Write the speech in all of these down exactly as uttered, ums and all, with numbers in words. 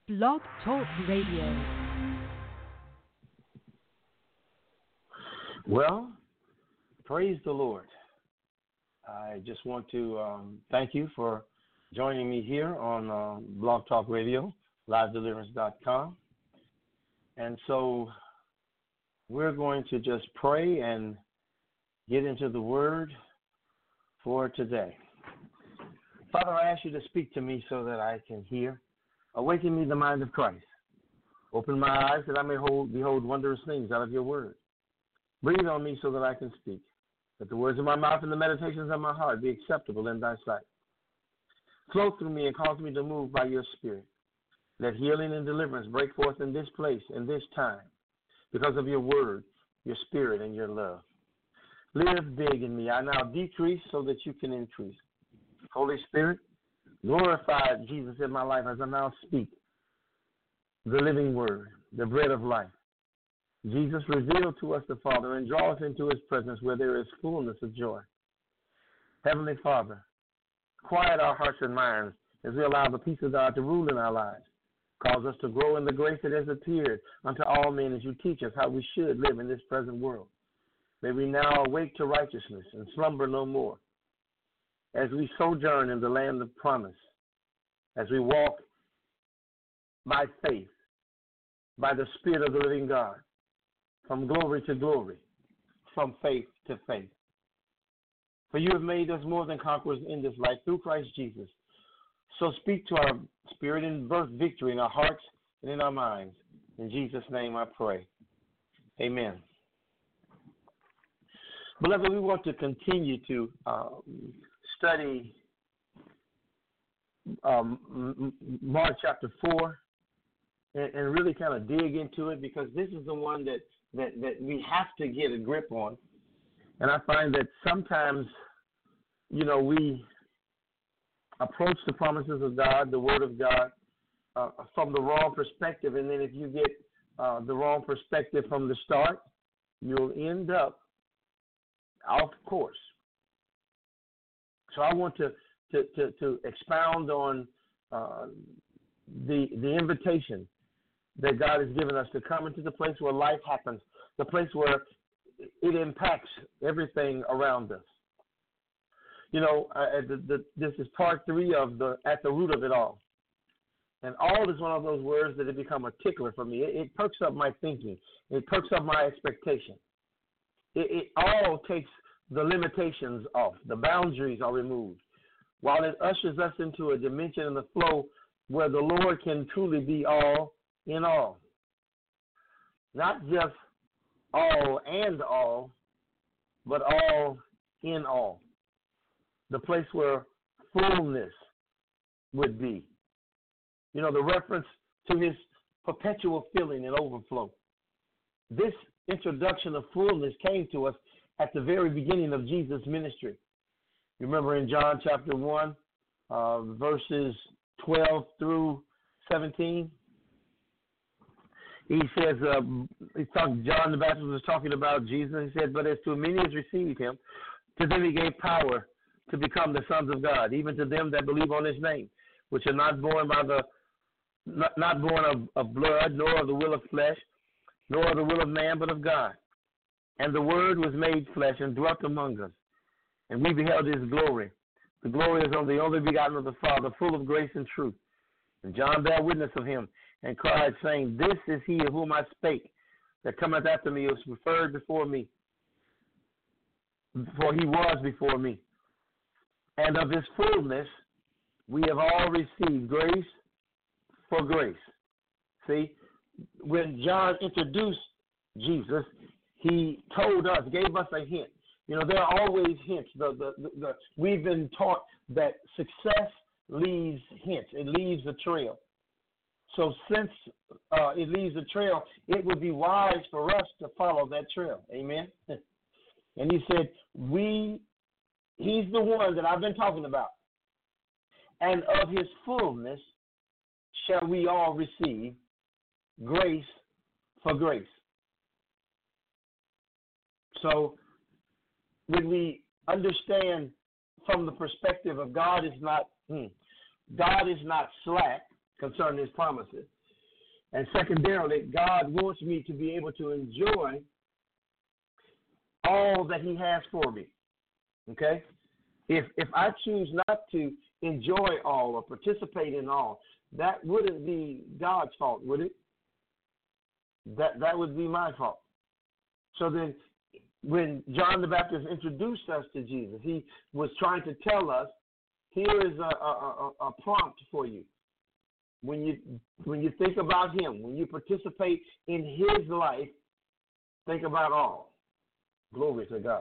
Blog Talk Radio. Well, praise the Lord. I just want to um, thank you for joining me here on uh, Blog Talk Radio, live deliverance dot com. And so we're going to just pray and get into the word for today. Father, I ask you to speak to me so that I can hear. Awaken me the mind of Christ. Open my eyes that I may hold, behold wondrous things out of your word. Breathe on me so that I can speak. Let the words of my mouth and the meditations of my heart be acceptable in thy sight. Flow through me and cause me to move by your spirit. Let healing and deliverance break forth in this place, in this time, because of your word, your spirit, and your love. Live big in me. I now decrease so that you can increase. Holy Spirit, glorify Jesus in my life as I now speak the living word, the bread of life. Jesus, reveal to us the Father and draw us into his presence where there is fullness of joy. Heavenly Father, quiet our hearts and minds as we allow the peace of God to rule in our lives. Cause us to grow in the grace that has appeared unto all men as you teach us how we should live in this present world. May we now awake to righteousness and slumber no more. As we sojourn in the land of promise, as we walk by faith, by the Spirit of the living God, from glory to glory, from faith to faith. For you have made us more than conquerors in this life through Christ Jesus. So speak to our spirit and birth victory in our hearts and in our minds. In Jesus' name I pray. Amen. Beloved, we want to continue to um, study um, Mark chapter four and, and really kind of dig into it, because this is the one that, that, that we have to get a grip on. And I find that sometimes, you know, we approach the promises of God, the Word of God, uh, from the wrong perspective. And then if you get uh, the wrong perspective from the start, you'll end up off course. So I want to, to, to, to expound on uh, the, the invitation that God has given us to come into the place where life happens, the place where it impacts everything around us. You know, uh, the, the, this is part three of the At the Root of It All. And all is one of those words that have become a tickler for me. It, it perks up my thinking. It perks up my expectation. It, it all takes the limitations off. The boundaries are removed, while it ushers us into a dimension in the flow where the Lord can truly be all in all. Not just all and all, but all in all. The place where fullness would be. You know, the reference to his perpetual filling and overflow. This introduction of fullness came to us at the very beginning of Jesus' ministry. You remember in John chapter one, uh, verses twelve through seventeen? He says, uh, he talked, John the Baptist was talking about Jesus. He said, but as to many as received him, to them he gave power to become the sons of God, even to them that believe on his name, which are not born by the, not, not born of, of blood, nor of the will of flesh, nor of the will of man, but of God. And the Word was made flesh and dwelt among us, and we beheld his glory. The glory is of the only begotten of the Father, full of grace and truth. And John bare witness of him, and cried, saying, this is he of whom I spake, that cometh after me, was preferred before me, for he was before me. And of his fullness we have all received grace for grace. See, when John introduced Jesus, he told us, gave us a hint. You know, there are always hints. The, the, the, the, we've been taught that success leaves hints. It leaves a trail. So since uh, it leaves a trail, it would be wise for us to follow that trail. Amen? And he said, we, he's the one that I've been talking about. And of his fullness shall we all receive grace for grace. So when we understand from the perspective of God is not, hmm, God is not slack concerning his promises. And secondarily, God wants me to be able to enjoy all that he has for me. Okay? If if I choose not to enjoy all or participate in all, that wouldn't be God's fault, would it? That that would be my fault. So then when John the Baptist introduced us to Jesus, he was trying to tell us, here is a, a, a, a prompt for you. When you when you think about him, when you participate in his life, think about all. Glory to God.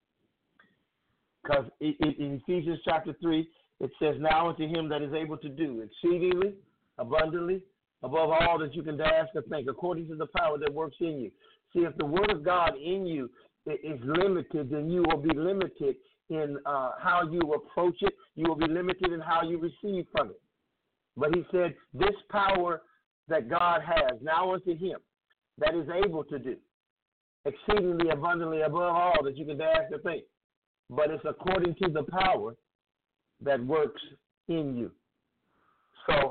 Because in Ephesians chapter three, it says, now unto him that is able to do exceedingly, abundantly, above all that you can ask or think, according to the power that works in you. See, if the word of God in you is limited, then you will be limited in uh, how you approach it. You will be limited in how you receive from it. But he said, this power that God has, now unto him that is able to do exceedingly abundantly above all that you can ask or think. But it's according to the power that works in you. So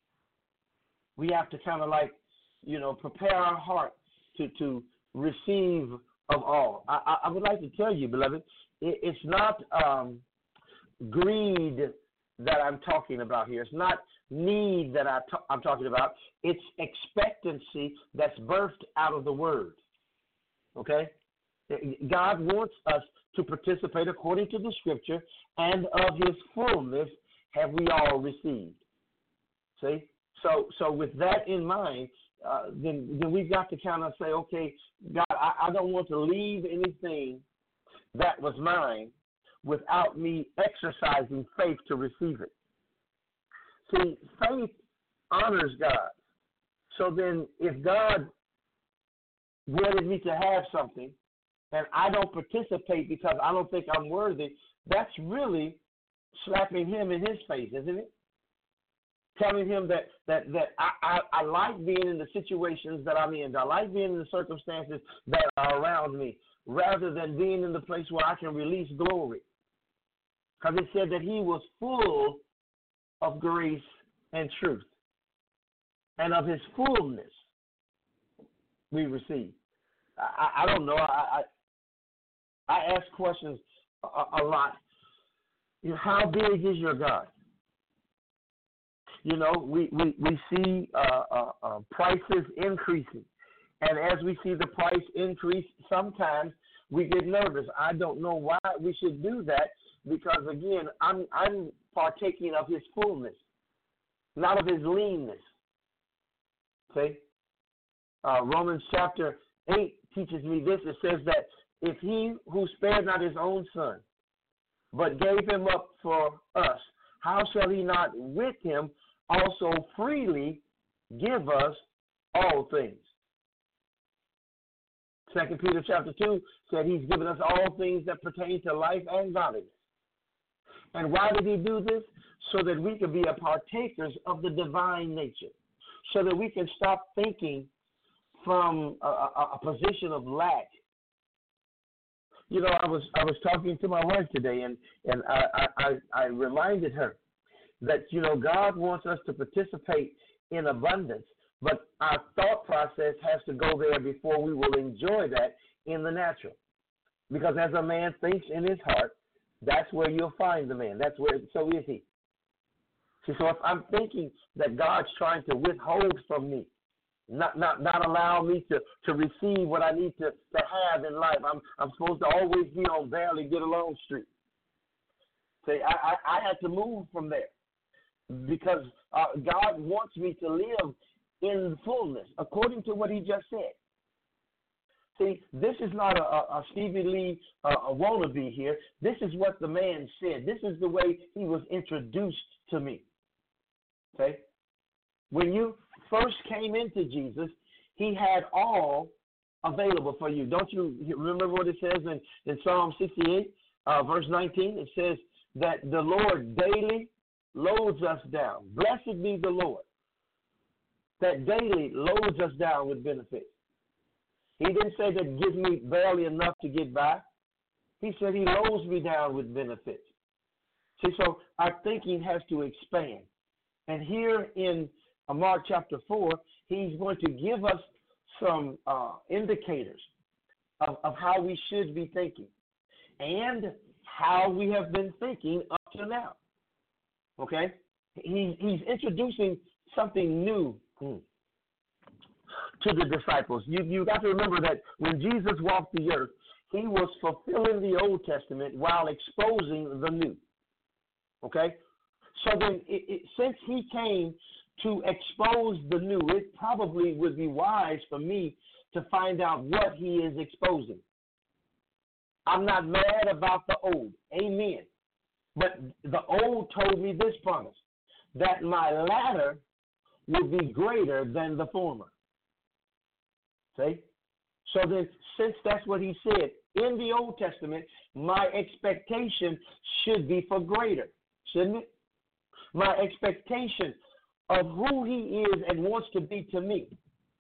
we have to kind of like, you know, prepare our heart to, to receive of all. I, I, I would like to tell you, beloved, it, it's not um, greed that I'm talking about here. It's not need that I t- I'm talking about. It's expectancy that's birthed out of the word. Okay? God wants us to participate according to the scripture, and of his fullness have we all received. See? So so with that in mind, uh, then, then we've got to kind of say, okay, God, I, I don't want to leave anything that was mine without me exercising faith to receive it. See, faith honors God. So then if God wanted me to have something and I don't participate because I don't think I'm worthy, that's really slapping him in his face, isn't it? Telling him that that, that I, I, I like being in the situations that I'm in. I like being in the circumstances that are around me, rather than being in the place where I can release glory. Because it said that he was full of grace and truth. And of his fullness we receive. I, I don't know. I, I, I ask questions a, a lot. You know, how big is your God? You know, we, we, we see uh, uh, uh, prices increasing. And as we see the price increase, sometimes we get nervous. I don't know why we should do that because, again, I'm, I'm partaking of his fullness, not of his leanness. See? Uh, Romans chapter eight teaches me this. It says that if he who spared not his own son, but gave him up for us, how shall he not with him also freely give us all things? Second Peter chapter two said he's given us all things that pertain to life and godliness. And why did he do this? So that we can be a partakers of the divine nature. So that we can stop thinking from a, a, a position of lack. You know, I was I was talking to my wife today, and, and I, I, I reminded her that, you know, God wants us to participate in abundance, but our thought process has to go there before we will enjoy that in the natural. Because as a man thinks in his heart, that's where you'll find the man. That's where, so is he. See, so if I'm thinking that God's trying to withhold from me, not not not allow me to, to receive what I need to, to have in life, I'm I'm supposed to always be on barely get along street. See, I, I, I had to move from there because uh, God wants me to live in fullness according to what he just said. See, this is not a, a, a Stevie Lee uh, a wannabe here. This is what the man said. This is the way he was introduced to me. Okay? When you first came into Jesus, he had all available for you. Don't you remember what it says in, in Psalm sixty-eight, uh, verse nineteen? It says that the Lord daily loads us down. Blessed be the Lord that daily loads us down with benefits. He didn't say that gives me barely enough to get by. He said he loads me down with benefits. See, so our thinking has to expand. And here in uh, Mark chapter four, he's going to give us some uh, indicators of, of how we should be thinking and how we have been thinking up to now. Okay? He, he's introducing something new hmm, to the disciples. You you got to remember that when Jesus walked the earth, he was fulfilling the Old Testament while exposing the New. Okay? So then, it, it, since he came to expose the new, it probably would be wise for me to find out what he is exposing. I'm not mad about the old. Amen. But the old told me this promise, that my latter will be greater than the former. See? So then, since that's what he said in the Old Testament, my expectation should be for greater, shouldn't it? My expectation of who he is and wants to be to me.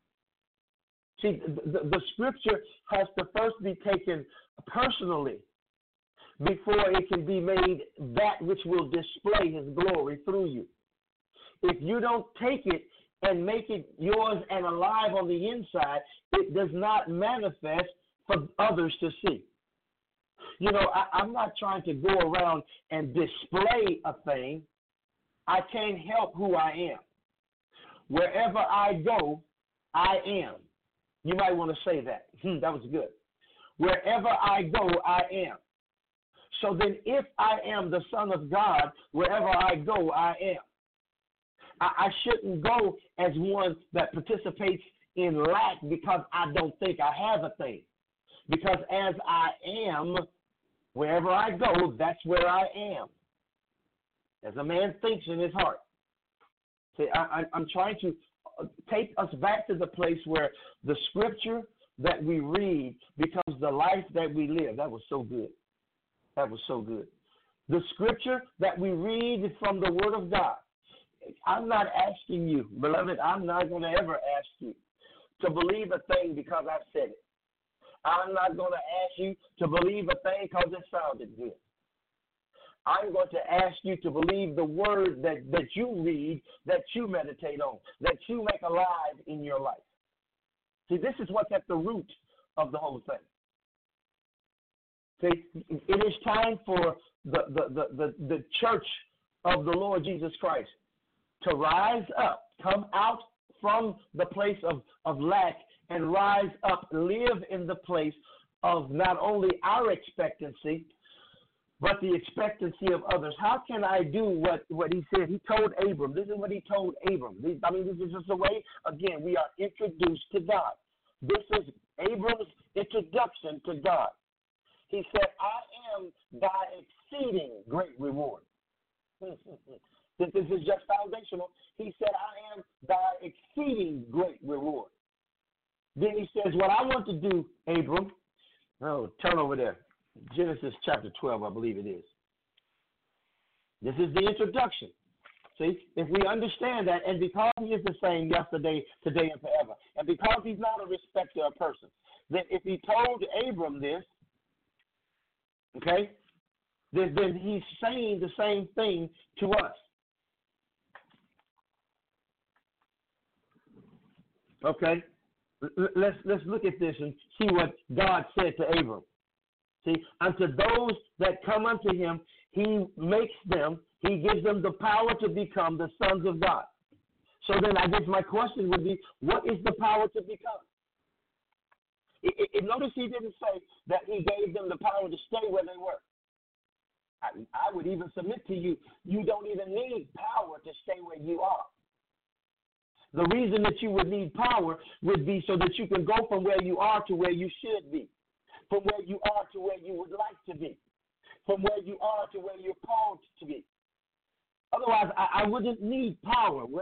See, the, the, the scripture has to first be taken personally before it can be made that which will display his glory through you. If you don't take it and make it yours and alive on the inside, it does not manifest for others to see. You know, I, I'm not trying to go around and display a thing. I can't help who I am. Wherever I go, I am. You might want to say that. Hmm, that was good. Wherever I go, I am. So then if I am the Son of God, wherever I go, I am. I, I shouldn't go as one that participates in lack because I don't think I have a thing. Because as I am, wherever I go, that's where I am. As a man thinks in his heart. See, I, I, I'm trying to take us back to the place where the scripture that we read becomes the life that we live. That was so good. That was so good. The scripture that we read from the Word of God. I'm not asking you, beloved, I'm not going to ever ask you to believe a thing because I said it. I'm not going to ask you to believe a thing because it sounded good. I'm going to ask you to believe the word that, that you read, that you meditate on, that you make alive in your life. See, this is what's at the root of the whole thing. See, it is time for the, the, the, the, the church of the Lord Jesus Christ to rise up, come out from the place of, of lack and rise up, live in the place of not only our expectancy, but the expectancy of others. How can I do what, what he said? He told Abram. This is what he told Abram. I mean, this is just a way, again, we are introduced to God. This is Abram's introduction to God. He said, I am thy exceeding great reward. This is just foundational. He said, I am thy exceeding great reward. Then he says, what I want to do, Abram, oh, turn over there. Genesis chapter twelve, I believe it is. This is the introduction. See, if we understand that, and because he is the same yesterday, today, and forever, and because he's not a respecter of persons, then if he told Abram this, okay, then, then he's saying the same thing to us. Okay, let's let's look at this and see what God said to Abram. See, unto those that come unto him, he makes them, he gives them the power to become the sons of God. So then I guess my question would be, what is the power to become? It, it, it, notice he didn't say that he gave them the power to stay where they were. I, I would even submit to you, you don't even need power to stay where you are. The reason that you would need power would be so that you can go from where you are to where you should be. From where you are to where you would like to be. From where you are to where you're called to be. Otherwise, I, I wouldn't need power, would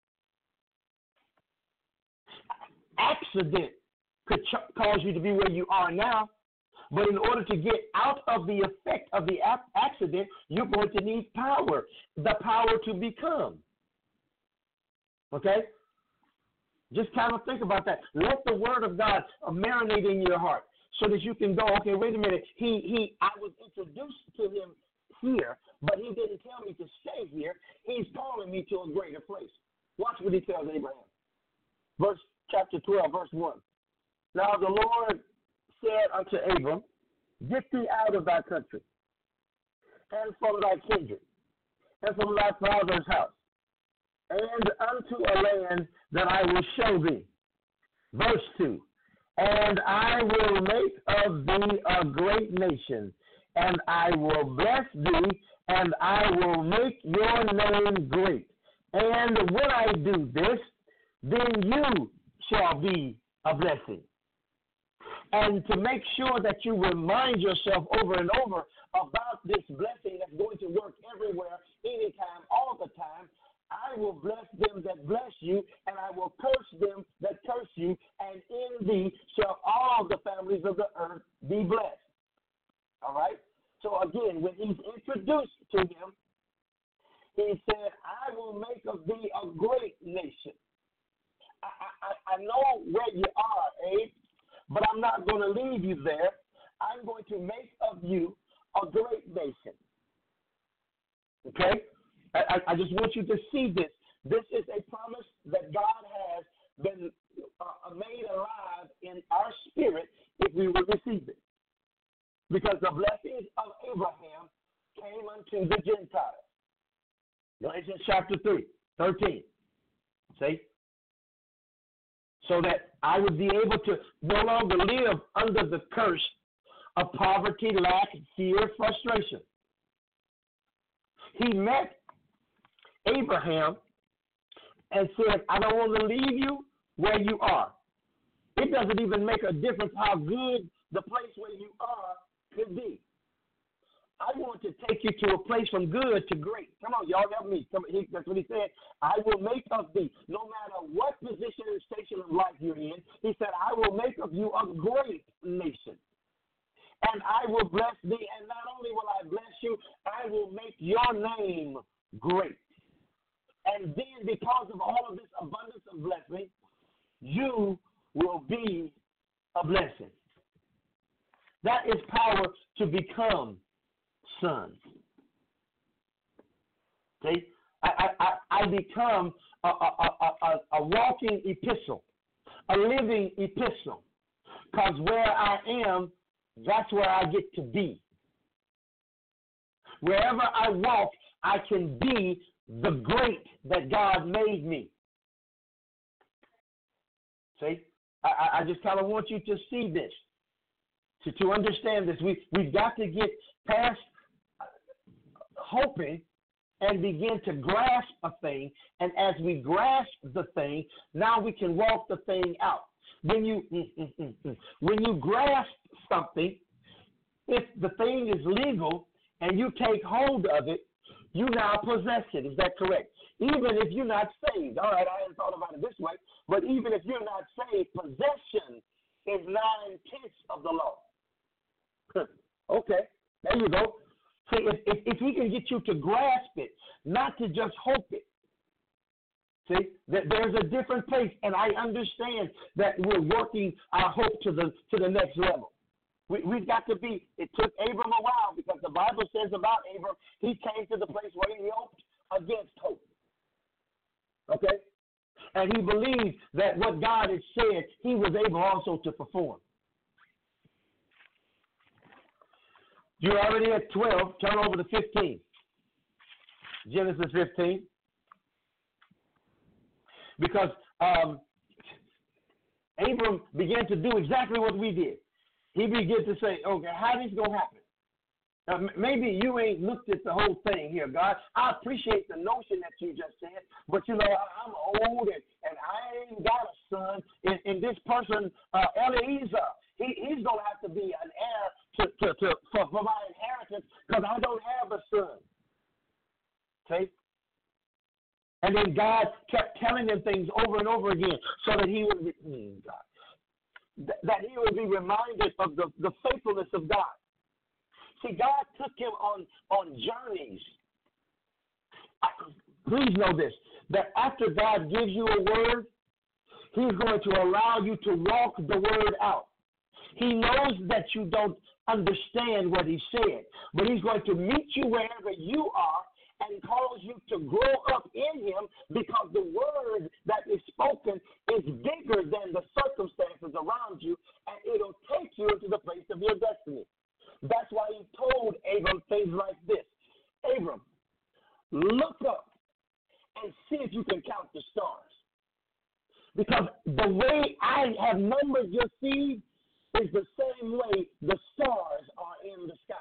I? Accident could ch- cause you to be where you are now, but in order to get out of the effect of the ap- accident, you're going to need power, the power to become. Okay? Just kind of think about that. Let the word of God marinate in your heart. So that you can go, okay, wait a minute. He, he, I was introduced to him here, but he didn't tell me to stay here. He's calling me to a greater place. Watch what he tells Abraham. Verse chapter twelve, verse one. Now the Lord said unto Abram, get thee out of thy country, and from thy kindred, and from thy father's house, and unto a land that I will show thee. Verse two. And I will make of thee a great nation, and I will bless thee, and I will make your name great. And when I do this, then you shall be a blessing. And to make sure that you remind yourself over and over about this blessing that's going to work everywhere, anytime, all the time, I will bless them that bless you, and I will curse them that curse you, and in thee shall all the families of the earth be blessed. All right? So again, when he's introduced to him, he said, I will make of thee a great nation. I, I, I know where you are, Abe, but I'm not going to leave you there. I'm going to make of you a great nation. Okay? I, I just want you to see this. This is a promise that God has been uh, made alive in our spirit if we will receive it. Because the blessings of Abraham came unto the Gentiles. Galatians chapter three, thirteen. See? So that I would be able to no longer live under the curse of poverty, lack, fear, frustration. He met Abraham and said, I don't want to leave you where you are. It doesn't even make a difference how good the place where you are could be. I want to take you to a place from good to great. Come on, y'all, help me. Come, he, that's what he said. I will make of thee, no matter what position and station of life you're in, he said, I will make of you a great nation. And I will bless thee, and not only will I bless you, I will make your name great. And then because of all of this abundance of blessing, you will be a blessing. That is power to become sons. See, I, I, I become a, a, a, a walking epistle, a living epistle, because where I am, that's where I get to be. Wherever I walk, I can be the great that God made me. See, I, I just kind of want you to see this, to, to understand this. We, we've got to get past hoping and begin to grasp a thing. And as we grasp the thing, now we can walk the thing out. When you mm, mm, mm, mm, when you grasp something, if the thing is legal and you take hold of it, you now possess it. Is that correct? Even if you're not saved. All right, I hadn't thought about it this way. But even if you're not saved, possession is nine-tenths of the law. Okay, there you go. See, if, if, if he can get you to grasp it, not to just hope it. See, there's a different place, and I understand that we're working our hope to the to the next level. We, we've got to be, it took Abram a while because the Bible says about Abram, he came to the place where he hoped against hope. Okay? And he believed that what God had said, he was able also to perform. You're already at twelve. Turn over to fifteen. Genesis fifteen. Because um, Abram began to do exactly what we did. He began to say, okay, how is this going to happen? Now, maybe you ain't looked at the whole thing here, God. I appreciate the notion that you just said, but, you know, I'm old and, and I ain't got a son. And, and this person, uh, Eliezer, he, he's going to have to be an heir to, to, to, for, for my inheritance because I don't have a son. Okay? And then God kept telling them things over and over again so that he would be, mm, God, that he would be reminded of the, the faithfulness of God. See, God took him on, on journeys. Please know this, that after God gives you a word, he's going to allow you to walk the word out. He knows that you don't understand what he said, but he's going to meet you wherever you are and cause you to grow up in him, because the word that is spoken is bigger than the circumstances around you, and it'll take you into the place of your destiny. That's why he told Abram things like this. Abram, look up and see if you can count the stars. Because the way I have numbered your seed is the same way the stars are in the sky.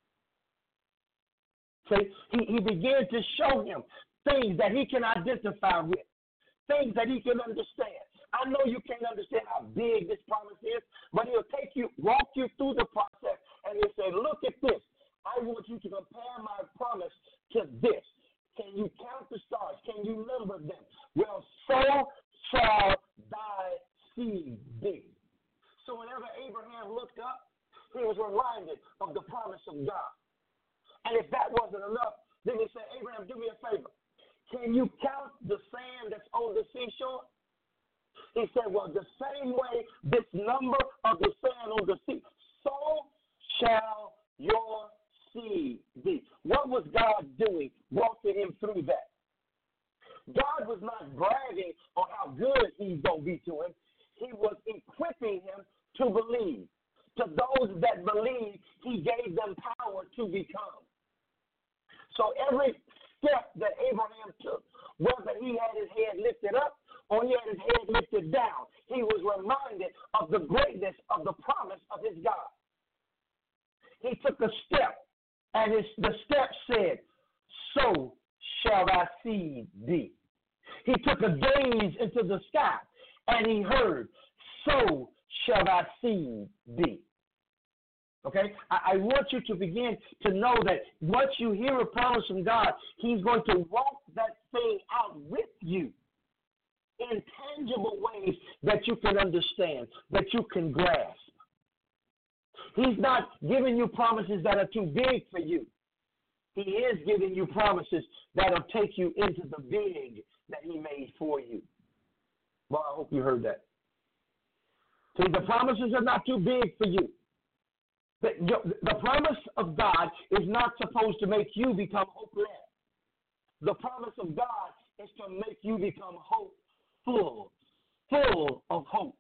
See, he, he began to show him things that he can identify with, things that he can understand. I know you can't understand how big this promise is, but he'll take you, walk you through the process, and he'll say, look at this. I want you to compare my promise to this. Can you count the stars? Can you number them? Well, so shall thy seed be. So whenever Abraham looked up, he was reminded of the promise of God. And if that wasn't enough, then he said, Abraham, do me a favor. Can you count the sand that's on the seashore? He said, well, the same way this number of the sand on the sea, so shall your seed be. What was God doing, walking him through that? God was not bragging on how good he's going to be to him. He was equipping him to believe. To those that believe, he gave them power to become. So every step that Abraham took, whether he had his head lifted up or he had his head lifted down, he was reminded of the greatness of the promise of his God. He took a step, and his, the step said, so shall thy seed be. He took a gaze into the sky, and he heard, so shall thy seed be. Okay? I, I want you to begin to know that once you hear a promise from God, he's going to walk that thing out with you in tangible ways that you can understand, that you can grasp. He's not giving you promises that are too big for you. He is giving you promises that will take you into the big that he made for you. Well, I hope you heard that. See, the promises are not too big for you. The, the promise of God is not supposed to make you become hopeless. The promise of God is to make you become hopeful, full of hope.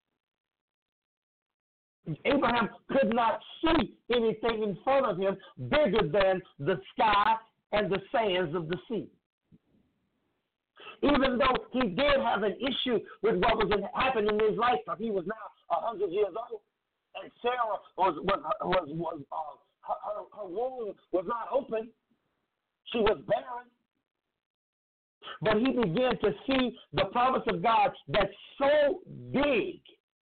Abraham could not see anything in front of him bigger than the sky and the sands of the sea. Even though he did have an issue with what was happening in his life, but he was now a hundred years old, and Sarah was was was, was uh, her, her womb was not open; she was barren. But he began to see the promise of God that's so big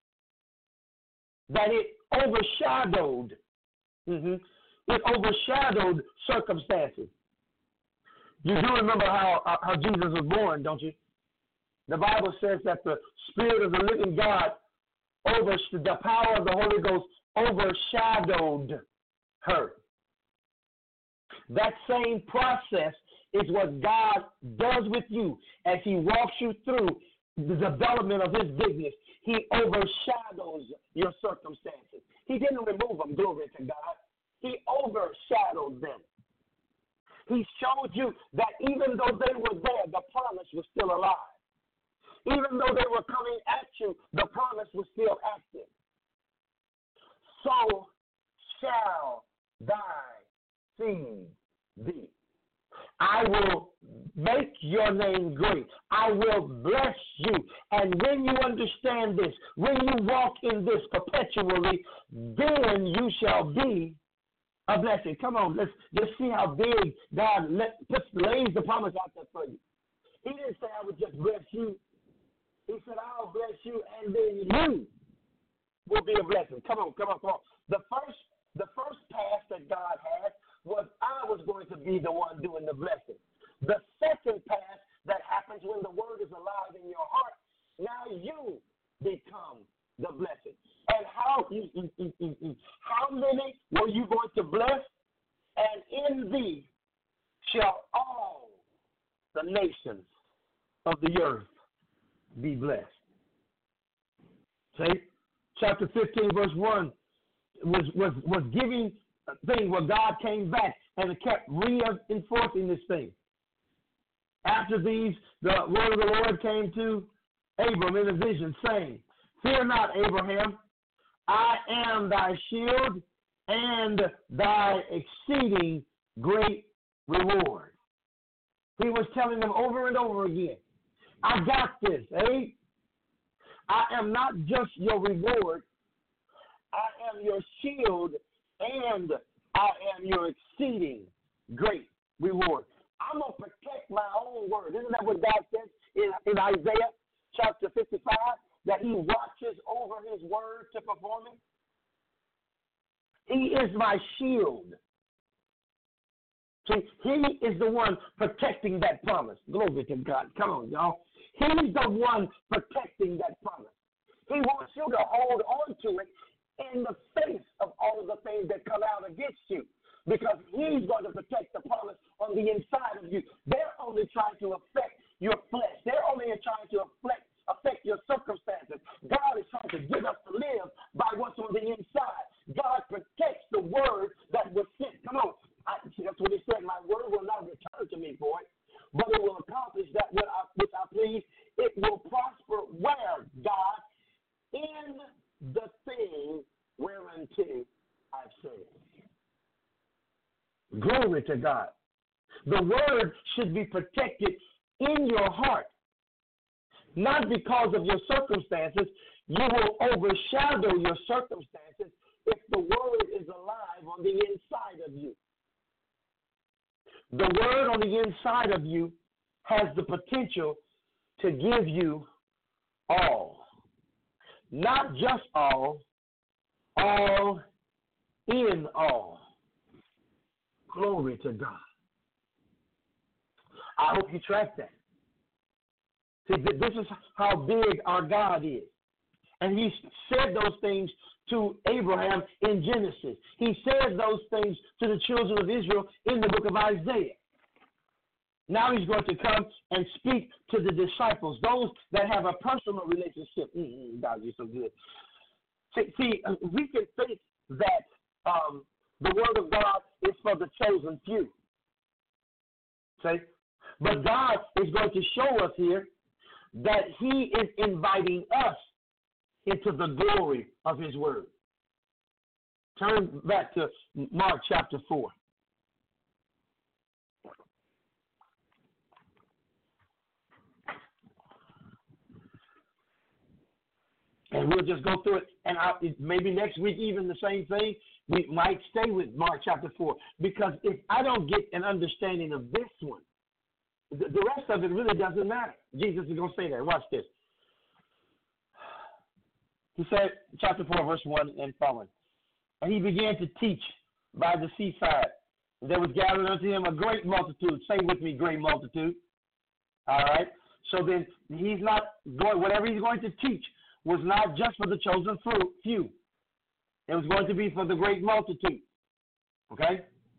that it overshadowed, mm-hmm, it overshadowed circumstances. You do remember how uh, how Jesus was born, don't you? The Bible says that the Spirit of the living God, over the power of the Holy Ghost, overshadowed her. That same process is what God does with you as he walks you through the development of his business. He overshadows your circumstances. He didn't remove them, glory to God. He overshadowed them. He showed you that even though they were there, the promise was still alive. Even though they were coming at you, the promise was still active. So shall thy seed be. I will make your name great. I will bless you. And when you understand this, when you walk in this perpetually, then you shall be a blessing. Come on, let's just see how big God let, just lays the promise out there for you. He didn't say I would just bless you. He said I'll bless you, and then you will be a blessing. Come on, come on, come on. The first, the first pass that God had was I was going to be the one doing the blessing. The second pass that happens when the word is alive in your heart, now you become the blessing. And how how many were you going to bless? And in thee shall all the nations of the earth be blessed. See, chapter fifteen, verse one was was was giving a thing where God came back and it kept reinforcing this thing. After these, the word of the Lord came to Abram in a vision, saying, Fear not, Abraham, I am thy shield and thy exceeding great reward. He was telling them over and over again, I got this, eh? I am not just your reward, I am your shield and I am your exceeding great reward. I'm going to protect my own word. Isn't that what God says in, in Isaiah chapter fifty-five? That he watches over his word to perform it? He is my shield. See, he is the one protecting that promise. Glory to God. Come on, y'all. He's the one protecting that promise. He wants you to hold on to it in the face of all of the things that come out against you, because he's going to protect the promise on the inside of you. They're only trying to affect your flesh. They're only trying to affect, affect your circumstances. God is trying to get us to live by what's on the inside. God protects the word that was sent. Come on. I, that's what he said. My word will not return to me, boy, but it will accomplish that which I, which I please. It will prosper where, God, in the thing whereunto I've said. Glory to God. The word should be protected in your heart, not because of your circumstances. You will overshadow your circumstances if the word is alive on the inside of you. The word on the inside of you has the potential to give you all. Not just all, all in all. Glory to God. I hope you track that. See, this is how big our God is. And he said those things to Abraham in Genesis. He said those things to the children of Israel in the book of Isaiah. Now he's going to come and speak to the disciples, those that have a personal relationship. Mm-hmm, God, you're so good. See, see, we can think that um, the word of God is for the chosen few. See? But God is going to show us here that he is inviting us into the glory of his word. Turn back to Mark chapter four. And we'll just go through it. And I, maybe next week, even the same thing, we might stay with Mark chapter four. Because if I don't get an understanding of this one, the, the rest of it really doesn't matter. Jesus is going to say that. Watch this. He said, chapter four, verse one and following. And he began to teach by the seaside. And there was gathered unto him a great multitude. Say with me, great multitude. All right? So then he's not going, whatever he's going to teach was not just for the chosen few. It was going to be for the great multitude. Okay?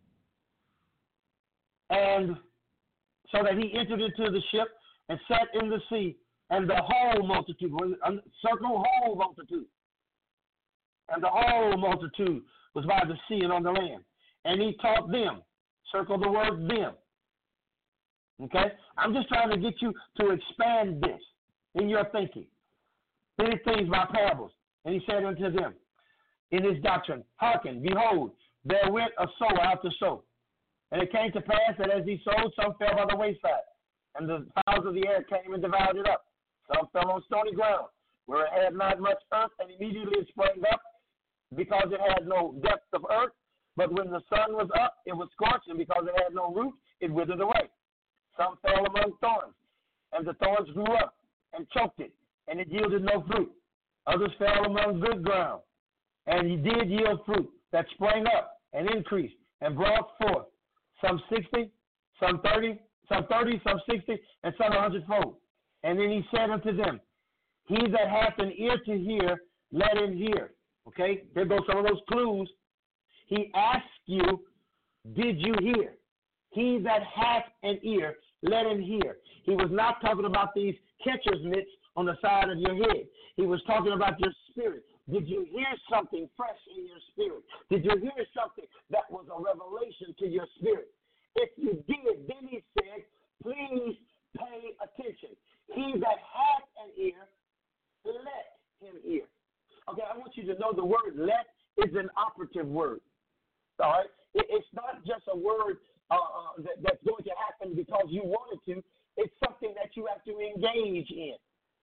And so that he entered into the ship and sat in the sea, and the whole multitude, circle whole multitude, and the whole multitude was by the sea and on the land. And he taught them, circle the word them. Okay? I'm just trying to get you to expand this in your thinking. Many things by parables. And he said unto them, in his doctrine, hearken, behold, there went a sower out to sow. And it came to pass that as he sowed, some fell by the wayside, and the fowls of the air came and devoured it up. Some fell on stony ground, where it had not much earth, and immediately it sprang up, because it had no depth of earth. But when the sun was up, it was scorched, and because it had no root, it withered away. Some fell among thorns, and the thorns grew up and choked it, and it yielded no fruit. Others fell among good ground, and he did yield fruit that sprang up and increased and brought forth some sixty, some thirty, some thirty, some sixty, and some a hundredfold. And then he said unto them, he that hath an ear to hear, let him hear. Okay, there goes some of those clues. He asked you, did you hear? He that hath an ear, let him hear. He was not talking about these catcher's mitts on the side of your head. He was talking about your spirit. Did you hear something fresh in your spirit? Did you hear something that was a revelation to your spirit. If you did, then he said, please pay attention. He that hath an ear, let him hear. Okay, I want you to know the word let is an operative word. All right? It, it's not just a word uh, uh, that, that's going to happen because you want it to. It's something that you have to engage in.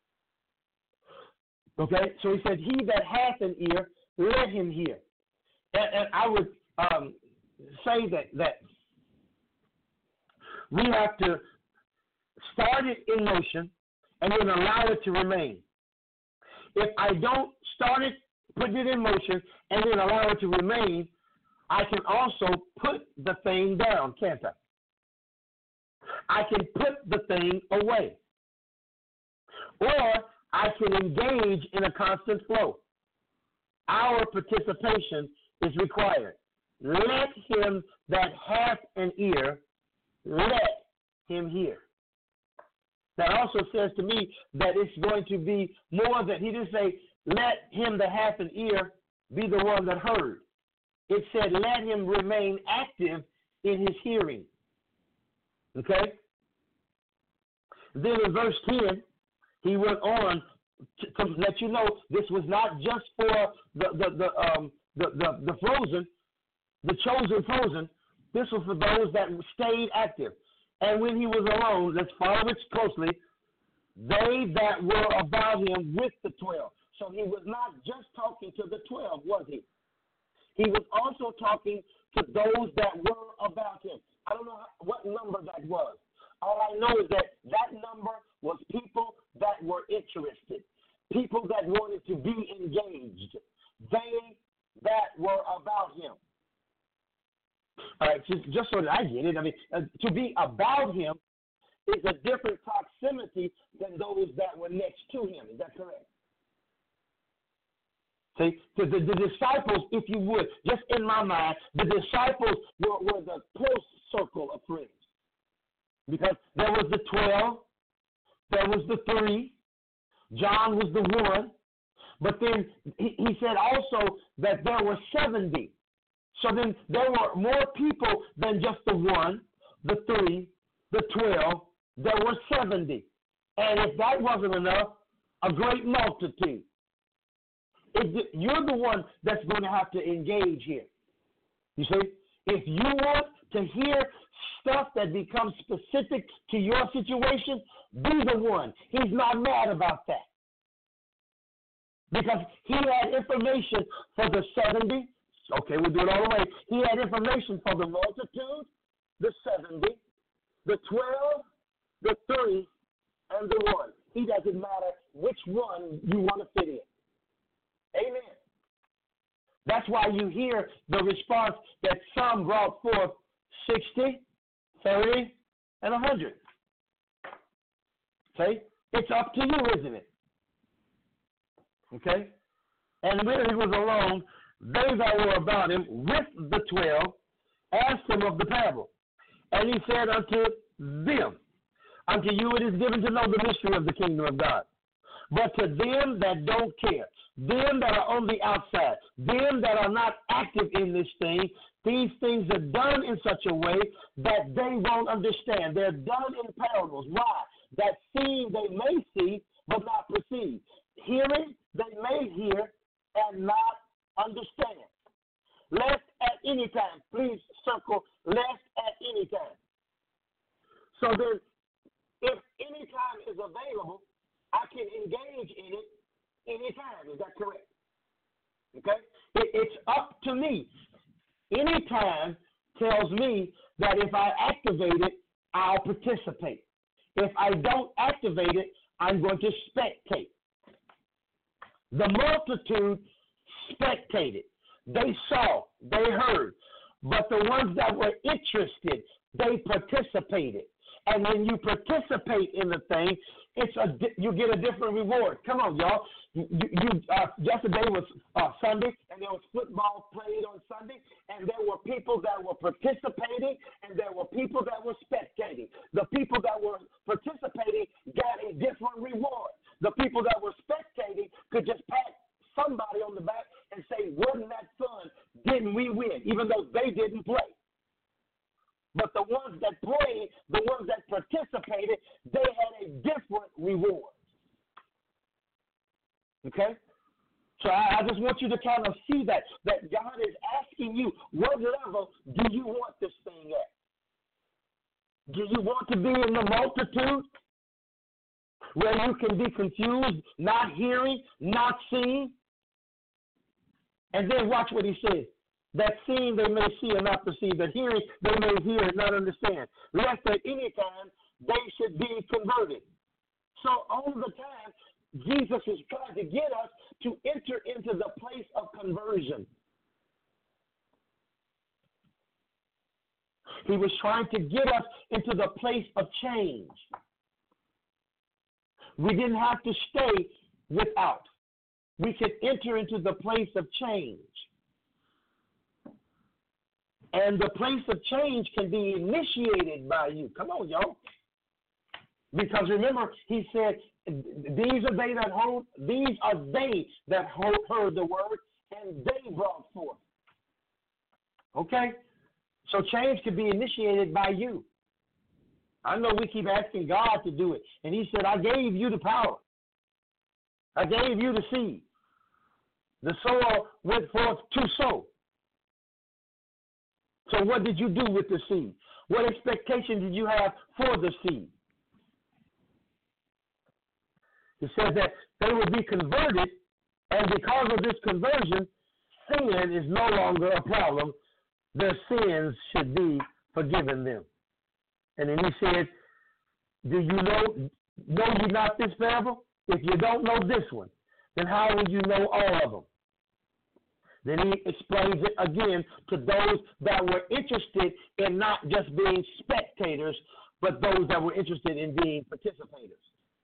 Okay, so he said, he that hath an ear, let him hear. And, and I would um, say that, that we have to start it in motion and then allow it to remain. If I don't start it, put it in motion, and then allow it to remain, I can also put the thing down, can't I? I can put the thing away. Or I can engage in a constant flow. Our participation is required. Let him that hath an ear, let him hear. That also says to me that it's going to be more than, he didn't say, let him that hath an ear be the one that heard. It said, let him remain active in his hearing. Okay? Then in verse ten, he went on to, to let you know this was not just for the the the um the, the, the frozen, the chosen frozen. This was for those that stayed active. And when he was alone, let's follow it closely, they that were about him with the twelve. So he was not just talking to the twelve, was he? He was also talking to those that were about him. I don't know how, what number that was. All I know is that that number was people that were interested, people that wanted to be engaged, they that were about him. All right, just, just so that I get it, I mean, uh, to be about him is a different proximity than those that were next to him. Is that correct? See, the, the, the disciples, if you would, just in my mind, the disciples were, were the close circle of friends. Because there was the twelve, there was the three, John was the one, but then he, he said also that there were seventy. So then there were more people than just the one, the three, the twelve, there were seventy. And if that wasn't enough, a great multitude. It, you're the one that's going to have to engage here. You see, if you want to hear stuff that becomes specific to your situation, be the one. He's not mad about that. Because he had information for the seventy. Okay, we'll do it all the way. He had information for the multitude, the seventy, the twelve, the three, and the one. He doesn't matter which one you want to fit in. Amen. That's why you hear the response that some brought forth sixty, thirty, and one hundred. Okay? It's up to you, isn't it? Okay? And when he was alone, they that were about him with the twelve asked him of the parable. And he said unto them, unto you it is given to know the mystery of the kingdom of God. But to them that don't care, them that are on the outside, them that are not active in this thing, these things are done in such a way that they won't understand. They're done in parables. Why? That seeing they may see, but not perceive. Hearing, they may hear and not understand. Lest at any time, please circle lest at any time. So then, if any time is available, I can engage in it anytime. Is that correct? Okay? It, it's up to me. Anytime tells me that if I activate it, I'll participate. If I don't activate it, I'm going to spectate. The multitude spectated. They saw, they heard. But the ones that were interested, they participated. And when you participate in the thing, it's a you get a different reward. Come on, y'all. You, you uh, yesterday was uh, Sunday, and there was football played on Sunday, and there were people that were participating, and there were people that were spectating. The people that were participating got a different reward. The people that were spectating could just pat somebody on the back and say, wasn't that fun? Didn't we win? Even though they they didn't pray. But the ones that prayed, the ones that participated, they had a different reward. Okay? So I, I just want you to kind of see that, that God is asking you, what level do you want this thing at? Do you want to be in the multitude where you can be confused, not hearing, not seeing? And then watch what he says. That seeing they may see and not perceive, that hearing they may hear and not understand, lest at any time they should be converted. So all the time, Jesus is trying to get us to enter into the place of conversion. He was trying to get us into the place of change. We didn't have to stay without. We could enter into the place of change. And the place of change can be initiated by you. Come on, y'all. Because remember, he said, these are they that hold, these are they that hold, heard the word, and they brought forth. Okay? So change can be initiated by you. I know we keep asking God to do it. And he said, I gave you the power. I gave you the seed. The sower went forth to sow. So what did you do with the seed? What expectation did you have for the seed? It says that they will be converted, and because of this conversion, sin is no longer a problem. Their sins should be forgiven them. And then he said, do you know, know you not this parable? If you don't know this one, then how will you know all of them? Then he explains it again to those that were interested in not just being spectators, but those that were interested in being participators.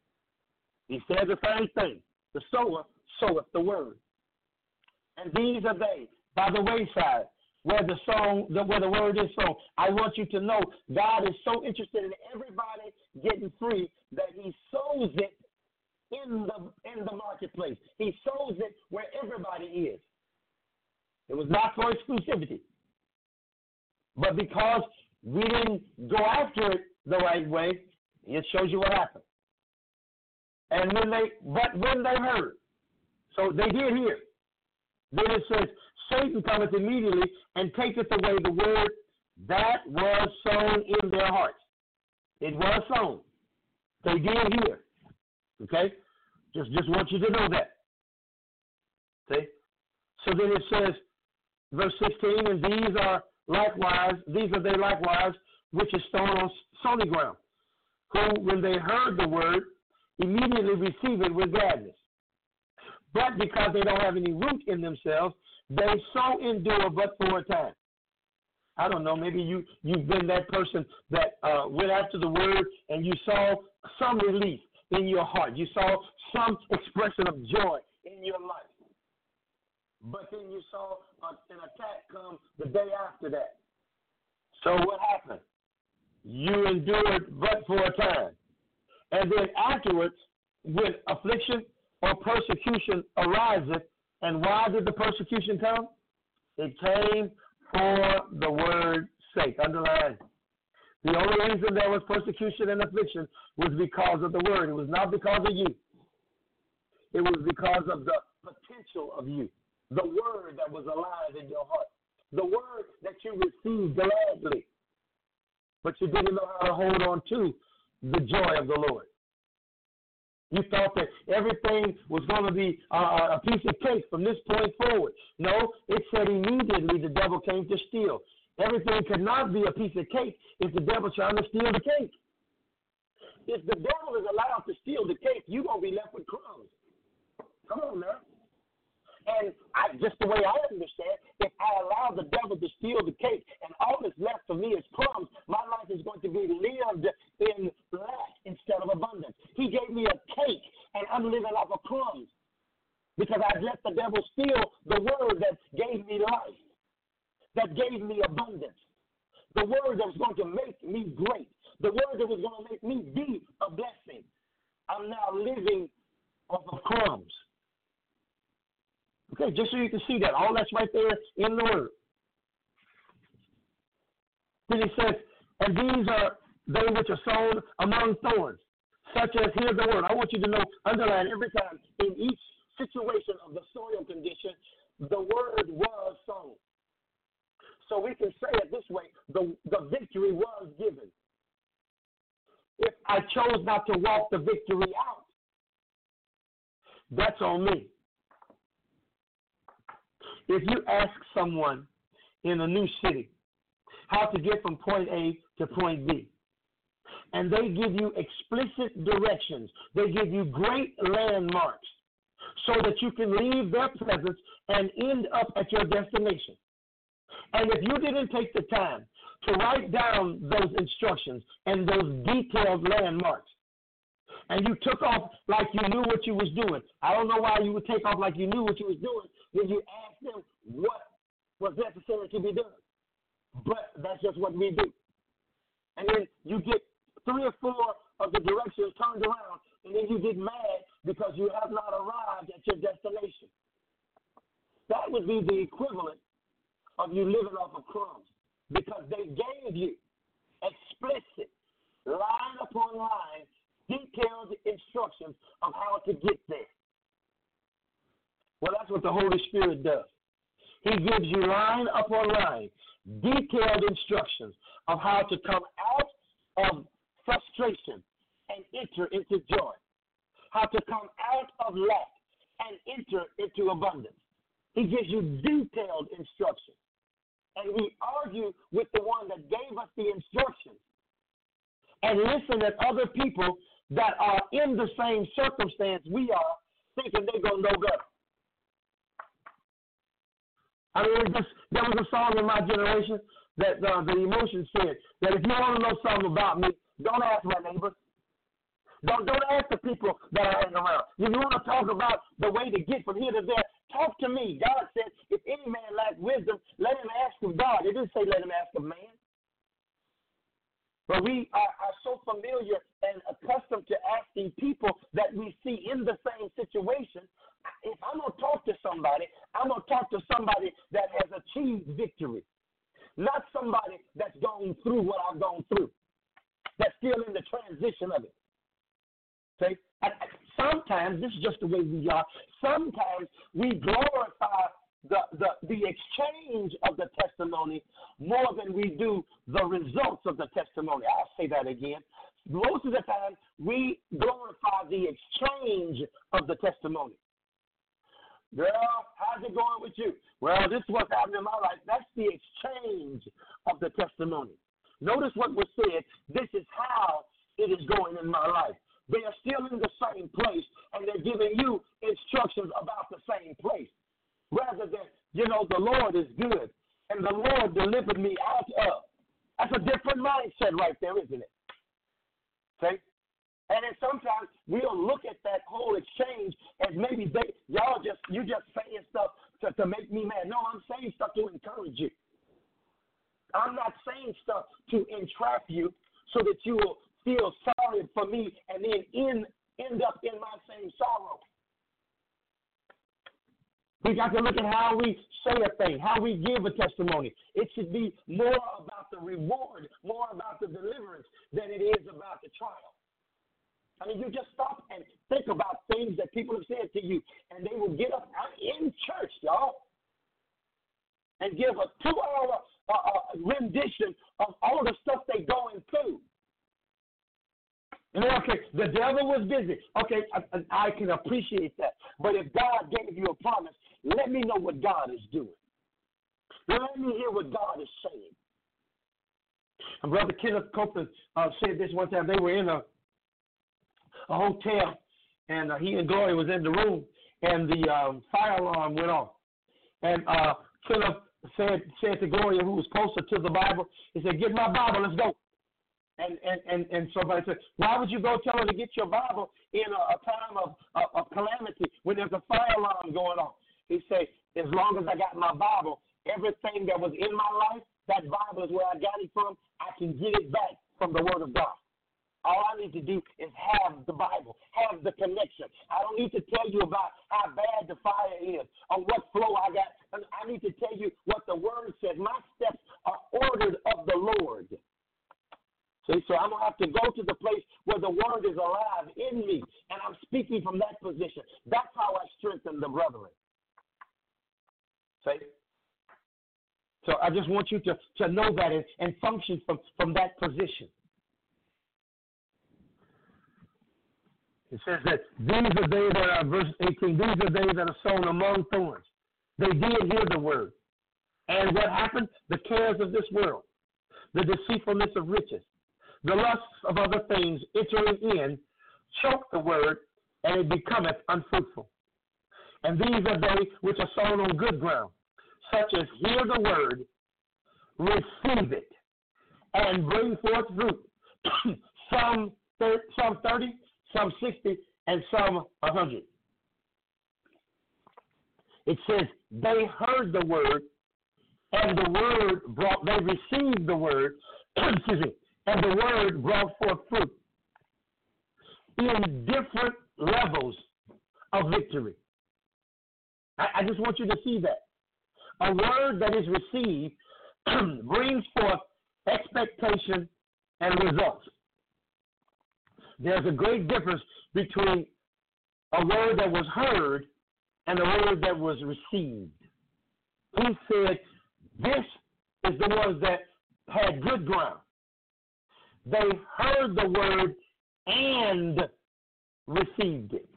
He said the same thing. The sower soweth the word. And these are they, by the wayside, where the song, where the word is sown. I want you to know God is so interested in everybody getting free that he sows it in the in the marketplace. He sows it where everybody is. It was not for exclusivity. But because we didn't go after it the right way, it shows you what happened. And when they, but when they heard, so they did hear. Then it says, Satan cometh immediately and taketh away the word that was sown in their hearts. It was sown. They did hear. Okay? Just, just want you to know that. See? So then it says, verse sixteen, and these are likewise, these are they likewise, which is sown on stony ground, who, when they heard the word, immediately receive it with gladness. But because they don't have any root in themselves, they so endure but for a time. I don't know, maybe you, you've been that person that uh, went after the word and you saw some relief in your heart. You saw some expression of joy in your life. But then you saw a, an attack come the day after that. So what happened? You endured but for a time. And then afterwards, when affliction or persecution arises, and why did the persecution come? It came for the word's sake. Underline. The only reason there was persecution and affliction was because of the word. It was not because of you. It was because of the potential of you. The word that was alive in your heart. The word that you received gladly. But you didn't know how to hold on to the joy of the Lord. You thought that everything was going to be uh, a piece of cake from this point forward. No, it said immediately the devil came to steal. Everything could not be a piece of cake if the devil trying to steal the cake. If the devil is allowed to steal the cake, you're going to be left with crumbs. Come on now. And I, just the way I understand, if I allow the devil to steal the cake and all that's left for me is crumbs, my life is going to be lived in lack instead of abundance. He gave me a cake, and I'm living off of crumbs because I let the devil steal the word that gave me life, that gave me abundance, the word that was going to make me great, the word that was going to make me be a blessing. I'm now living off of crumbs. Okay, just so you can see that. All that's right there in the word. Then he says, and these are they which are sown among thorns, such as, here's the word. I want you to know, underline every time, in each situation of the soil condition, the word was sown. So we can say it this way, the, the victory was given. If I chose not to walk the victory out, that's on me. If you ask someone in a new city how to get from point A to point B, and they give you explicit directions, they give you great landmarks so that you can leave their presence and end up at your destination. And if you didn't take the time to write down those instructions and those detailed landmarks, and you took off like you knew what you was doing, I don't know why you would take off like you knew what you was doing when you asked them what was necessary to be done. But that's just what we do. And then you get three or four of the directions turned around, and then you get mad because you have not arrived at your destination. That would be the equivalent of you living off of crumbs, because they gave you explicit, line upon line, detailed instructions of how to get there. Well, that's what the Holy Spirit does. He gives you line upon line, detailed instructions of how to come out of frustration and enter into joy, how to come out of lack and enter into abundance. He gives you detailed instructions. And we argue with the one that gave us the instructions and listen at other people that are in the same circumstance we are, thinking they're going to know better. I mean, just, there was a song in my generation that uh, the emotion said that if you want to know something about me, don't ask my neighbors. Don't, don't ask the people that are hanging around. If you want to talk about the way to get from here to there, talk to me. God said, if any man lacks wisdom, let him ask of God. It didn't say let him ask of man. But we are, are so familiar and accustomed to asking people that we see in the same situation. If I'm going to talk to somebody, I'm going to talk to somebody that has achieved victory, not somebody that's gone through what I've gone through, that's still in the transition of it. Okay? And sometimes, this is just the way we are, sometimes we glorify the, the, the exchange of the testimony more than we do the results of the testimony. I'll say that again. Most of the time, we glorify the exchange of the testimony. Girl, how's it going with you? Well, this is what's happening in my life. That's the exchange of the testimony. Notice what was said. This is how it is going in my life. They are still in the same place, and they're giving you instructions about the same place. Rather than, you know, the Lord is good, and the Lord delivered me out of. That's a different mindset right there, isn't it? Okay? And then sometimes we'll look at that whole exchange as maybe they, y'all just, you just saying stuff to, to make me mad. No, I'm saying stuff to encourage you. I'm not saying stuff to entrap you so that you will feel sorry for me and then end, end up in my same sorrow. We got to look at how we say a thing, how we give a testimony. It should be more about the reward, more about the deliverance than it is about the trial. I mean, you just stop and think about things that people have said to you, and they will get up in church, y'all, and give a two-hour uh, uh, rendition of all the stuff they're going through. And then, okay, the devil was busy. Okay, I, I can appreciate that. But if God gave you a promise, let me know what God is doing. Let me hear what God is saying. And Brother Kenneth Copeland uh, said this one time. They were in a a hotel, and uh, he and Gloria was in the room, and the um, fire alarm went off. And uh, Kenneth said said to Gloria, who was closer to the Bible, he said, "Get my Bible, let's go." And and and, and somebody said, "Why would you go tell her to get your Bible in a, a time of, of, of calamity when there's a fire alarm going on?" He said, "As long as I got my Bible, everything that was in my life, that Bible is where I got it from. I can get it back from the Word of God. All I need to do is have the Bible, have the connection. I don't need to tell you about how bad the fire is or what flow I got. I need to tell you what the Word says. My steps are ordered of the Lord. See, so I'm going to have to go to the place where the word is alive in me, and I'm speaking from that position. That's how I strengthen the brethren. See? So I just want you to, to know that and, and function from, from that position. It says that these are they that are, verse eighteen, these are they that are sown among thorns. They did hear the word. And what happened? The cares of this world, the deceitfulness of riches, the lusts of other things entering in, choke the word, and it becometh unfruitful. And these are they which are sown on good ground, such as hear the word, receive it, and bring forth fruit. some, thir- some thirty, some sixty, and some a hundred. It says they heard the word, and the word brought, they received the word, excuse me, and the word brought forth fruit in different levels of victory. I, I just want you to see that. A word that is received brings forth expectation and results. There's a great difference between a word that was heard and a word that was received. He said, this is the ones that had good ground. They heard the word and received it.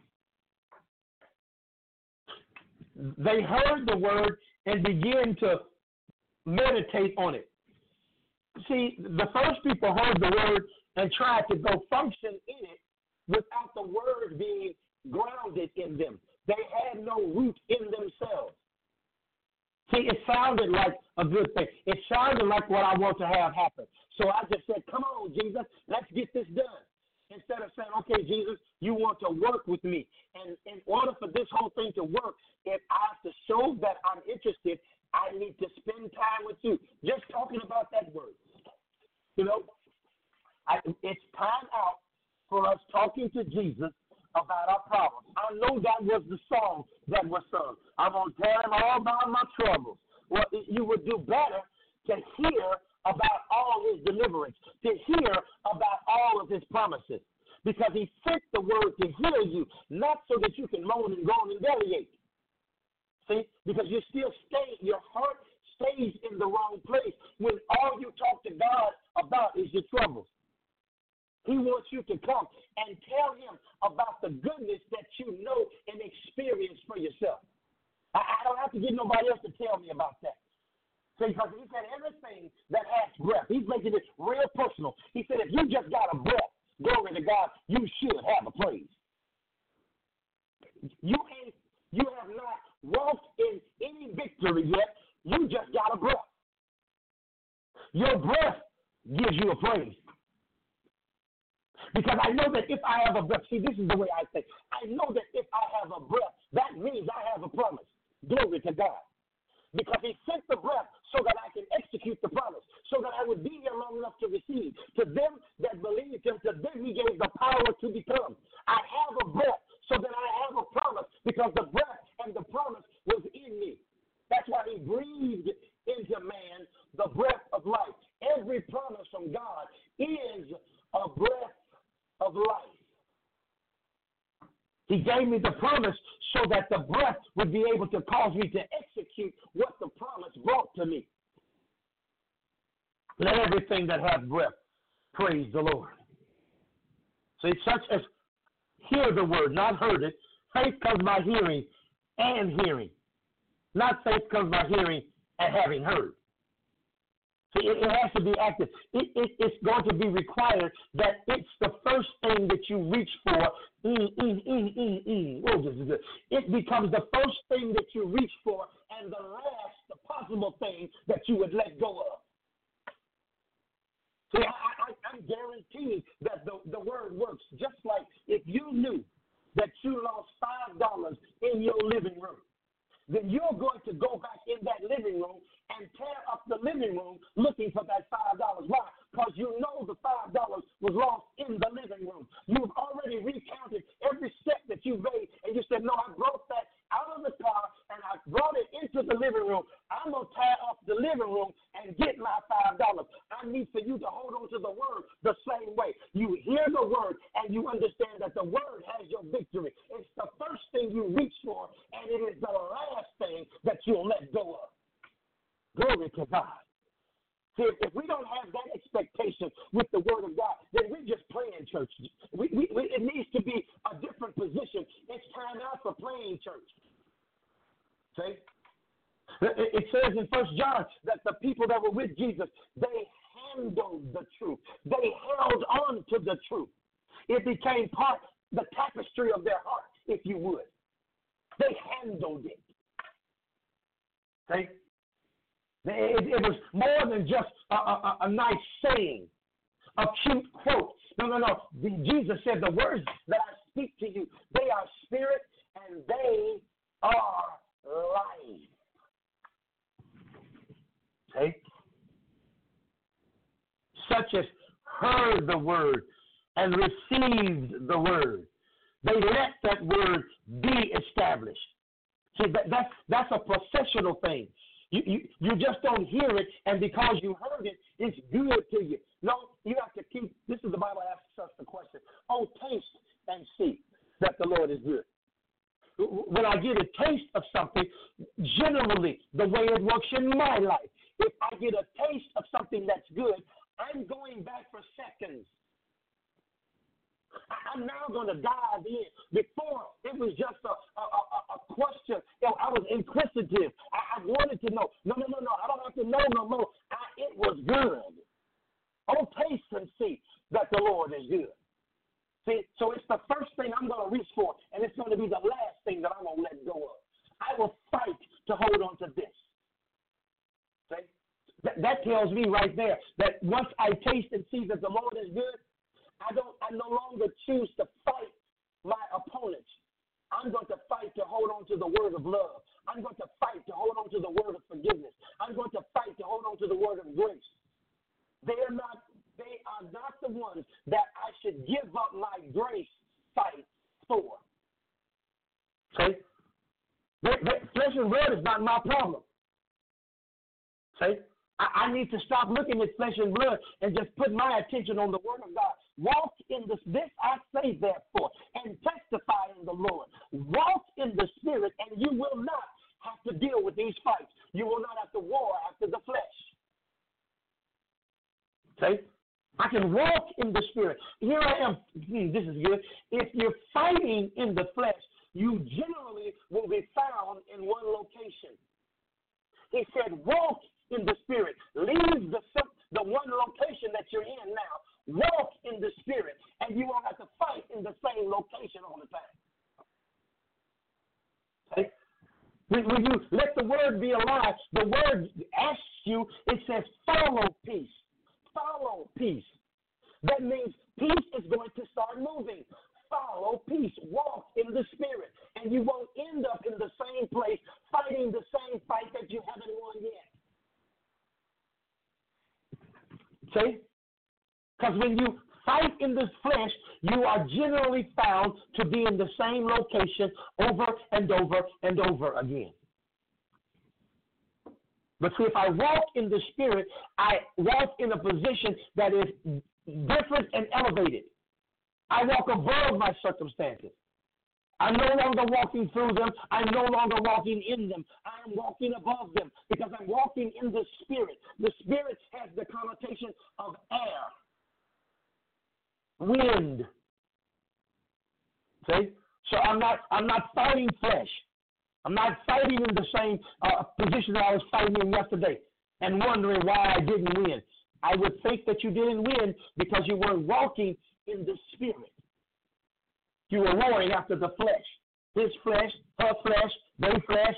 They heard the word and began to meditate on it. See, the first people heard the word and tried to go function in it without the word being grounded in them. They had no root in themselves. See, it sounded like a good thing. It sounded like what I want to have happen. So I just said, come on, Jesus, let's get this done. Instead of saying, okay, Jesus, you want to work with me. And in order for this whole thing to work, if I have to show that I'm interested, I need to spend time with you. Just talking about that word. You know, I, it's time out for us talking to Jesus about our problems. I know that was the song that was sung. I'm going to tell him all about my troubles. Well, you would do better to hear about all his deliverance, to hear about all of his promises, because he sent the word to heal you, not so that you can moan and groan and bellyache. See, because you still stay, your heart stays in the wrong place when all you talk to God about is your troubles. He wants you to come and tell him about the goodness that you know and experience for yourself. I, I don't have to get nobody else to tell me about that. See, because he said everything that has breath, he's making it real personal. He said if you just got a breath, glory to God, you should have a praise. You ain't, you have not walked in any victory yet. You just got a breath. Your breath gives you a praise. Because I know that if I have a breath, see, this is the way I think. I know that if I have a breath, that means I have a promise. Glory to God. Because he sent the breath so that I can execute the promise, so that I would be here long enough to receive. To them that believed him, to them he gave the power to become. I have a breath so that I have a promise, because the breath and the promise was in me. That's why he breathed into man the breath of life. Every promise from God is a breath of life. He gave me the promise so that the breath would be able to cause me to execute what the promise brought to me. Let everything that hath breath praise the Lord. See, such as hear the word, not heard it. Faith comes by hearing and hearing. Not faith comes by hearing and having heard. See, it, it has to be active. It, it, it's going to be required that it's the first thing that you reach for. Mm, mm, mm, mm, mm. Oh, this is good. It becomes the first thing that you reach for and the last the possible thing that you would let go of. See, I, I, I'm guaranteed that the, the word works. Just like if you knew that you lost five dollars in your living room, then you're going to go back in that living room and tear up the living room looking for that five dollars. Why? Because you know the five dollars was lost in the living room. You've already recounted every step that you made, and you said, no, I brought that out of the car, and I brought it into the living room. I'm going to tear up the living room and get my five dollars. I need for you to hold on to the word, the same you reach for, and it is the last thing that you'll let go of. Glory to God. See, if, if we don't have that expectation with the Word of God, then we're just playing church. We, we, we, it needs to be a different position. It's time out for playing church. See? It, it says in First John that the people that were with Jesus, they handled the truth. They held on to the truth. It became part, the tapestry of their heart, if you would. They handled it. See? It, it was more than just a, a, a nice saying, a cute quote. No, no, no. The, Jesus said, the words that I speak to you, they are spirit and they are life. Okay? Such as heard the word and received the word. They let that word be established. See, that, that's, that's a processional thing. You, you you just don't hear it, and because you heard it, it's good to you. No, you have to keep, this is the Bible asks us the question, oh, taste and see that the Lord is good. When I get a taste of something, generally, the way it works in my life, if I get a taste of something that's good, I'm going back for seconds. I'm now going to dive in. Before, it was just a, a, a, a question. You know, I was inquisitive. I, I wanted to know. No, no, no, no. I don't have to know no more. I, it was good. Oh, taste and see that the Lord is good. See, so it's the first thing I'm going to reach for, and it's going to be the last thing that I'm going to let go of. I will fight to hold on to this. See? That, that tells me right there that once I taste and see that the Lord is good, I don't. I no longer choose to fight my opponents. I'm going to fight to hold on to the word of love. I'm going to fight to hold on to the word of forgiveness. I'm going to fight to hold on to the word of grace. They are not. They are not the ones that I should give up my grace fight for. See, that, that flesh and blood is not my problem. See. I need to stop looking at flesh and blood and just put my attention on the word of God. Walk in the, this I say therefore, and testify in the Lord. Walk in the Spirit, and you will not have to deal with these fights. You will not have to war after the flesh. See? I can walk in the Spirit. Here I am. Hmm, this is good. If you're fighting in the flesh, you generally will be found in one location. He said, walk in the Spirit. Leave the, the one location that you're in now. Walk in the Spirit, and you won't have to fight in the same location all the time. Okay? When, when you let the word be alive, the word asks you, it says, follow peace. Follow peace. That means peace is going to start moving. Follow peace. Walk in the Spirit, and you won't end up in the same place fighting the same fight that you haven't won yet. See? Because when you fight in the flesh, you are generally found to be in the same location over and over and over again. But see, if I walk in the Spirit, I walk in a position that is different and elevated. I walk above my circumstances. I'm no longer walking through them. I'm no longer walking in them. I am walking above them because I'm walking in the Spirit. The Spirit has the connotation of air, wind. See? So I'm not I'm not fighting flesh. I'm not fighting in the same uh, position that I was fighting in yesterday and wondering why I didn't win. I would think that you didn't win because you weren't walking in the Spirit. You were warring after the flesh. His flesh, her flesh, their flesh.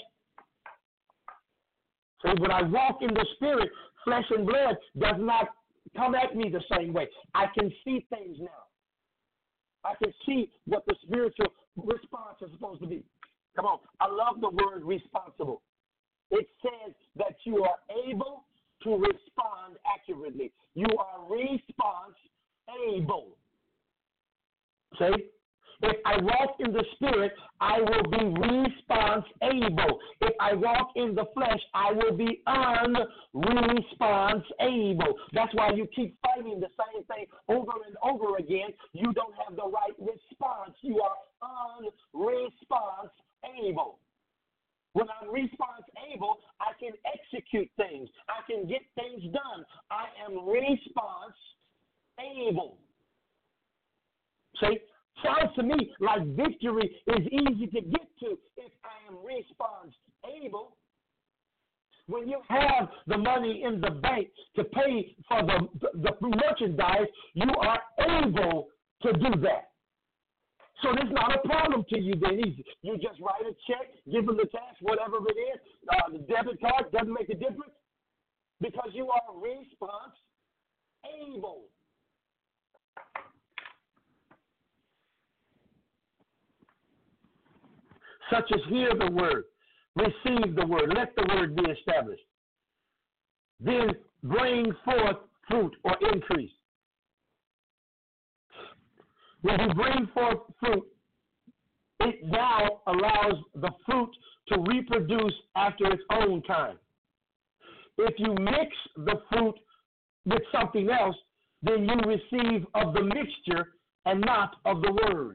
So when I walk in the Spirit, flesh and blood does not come at me the same way. I can see things now. I can see what the spiritual response is supposed to be. Come on. I love the word responsible. It says that you are able to respond accurately. You are response able. See? If I walk in the Spirit, I will be response able. If I walk in the flesh, I will be unresponse able. That's why you keep fighting the same thing over and over again. You don't have the right response. You are unresponse I'm response able, I can execute things. I can get things done. I am response able. See, sounds to me like victory is easy to get to if I am response able. When you have the money in the bank to pay for the, the, the merchandise, you are able to do that. So it's not a problem to you then easy. You just write a check, give them the cash, whatever it is. Uh, the debit card doesn't make a difference because you are response able. Such as hear the word, receive the word, let the word be established. Then bring forth fruit or increase. When you bring forth fruit, it now allows the fruit to reproduce after its own time. If you mix the fruit with something else, then you receive of the mixture and not of the word.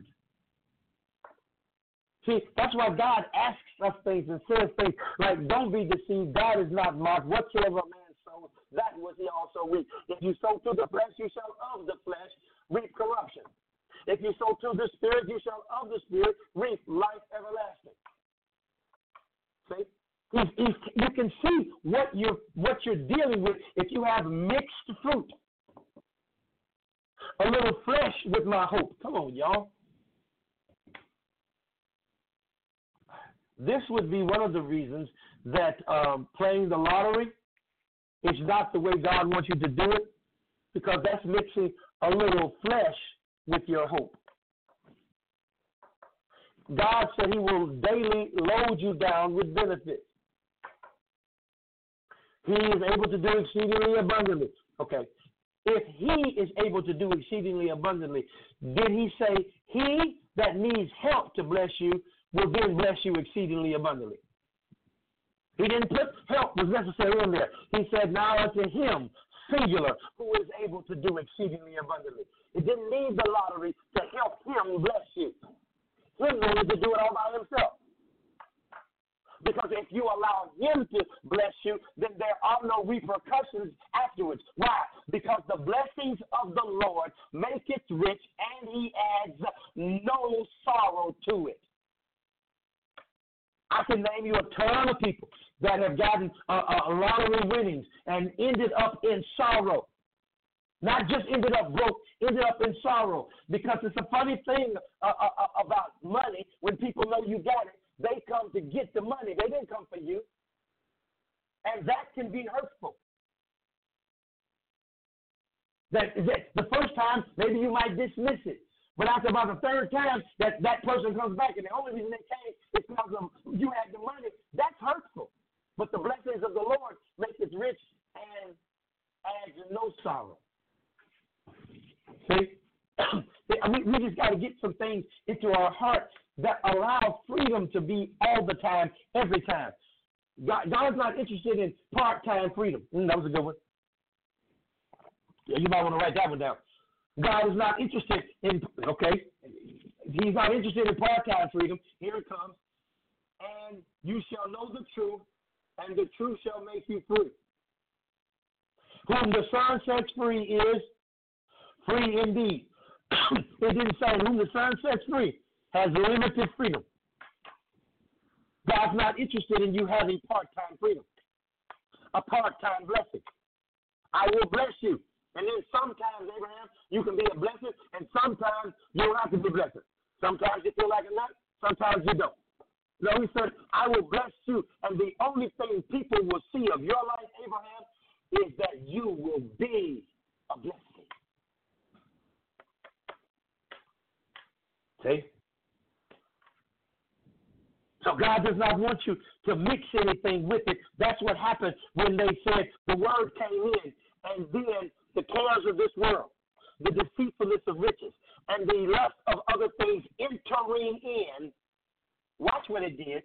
See, that's why God asks us things and says things like, don't be deceived. God is not mocked. Whatsoever a man sows, that will he also reap. If you sow to the flesh, you shall of the flesh reap corruption. If you sow to the Spirit, you shall of the Spirit reap life everlasting. See? If, if you can see what you're, what you're dealing with if you have mixed fruit. A little flesh with my hope. Come on, y'all. This would be one of the reasons that um, playing the lottery is not the way God wants you to do it, because that's mixing a little flesh with your hope. God said he will daily load you down with benefits. He is able to do exceedingly abundantly. Okay. If he is able to do exceedingly abundantly, did he say he that needs help to bless you will then bless you exceedingly abundantly? He didn't put help was necessary in there. He said, now unto him, singular, who is able to do exceedingly abundantly. It didn't need the lottery to help him bless you. He wanted to do it all by himself. Because if you allow him to bless you, then there are no repercussions afterwards. Why? Because the blessings of the Lord make it rich, and he adds no sorrow to it. I can name you a ton of people that have gotten a, a lottery winnings and ended up in sorrow. Not just ended up broke, ended up in sorrow. Because it's a funny thing uh, uh, about money. When people know you got it, they come to get the money. They didn't come for you. And that can be hurtful. That, that the first time, maybe you might dismiss it. But after about the third time, that, that person comes back, and the only reason they came is because of you had the money. That's hurtful. But the blessings of the Lord make it rich and adds no sorrow. See? I mean, we just got to get some things into our heart that allow freedom to be all the time, every time. God, God's not interested in part-time freedom. Mm, that was a good one. Yeah, you might want to write that one down. God is not interested in, okay, he's not interested in part-time freedom. Here it comes. And you shall know the truth, and the truth shall make you free. Whom the Son sets free is free indeed. It didn't say whom the Son sets free has limited freedom. God's not interested in you having part-time freedom, a part-time blessing. I will bless you. And then sometimes, Abraham, you can be a blessing, and sometimes you don't have to be a blessing. Sometimes you feel like a nut, sometimes you don't. No, he said, I will bless you, and the only thing people will see of your life, Abraham, is that you will be a blessing. See? So God does not want you to mix anything with it. That's what happened when they said the word came in, and then the cares of this world, the deceitfulness of riches, and the lust of other things entering in. Watch what it did.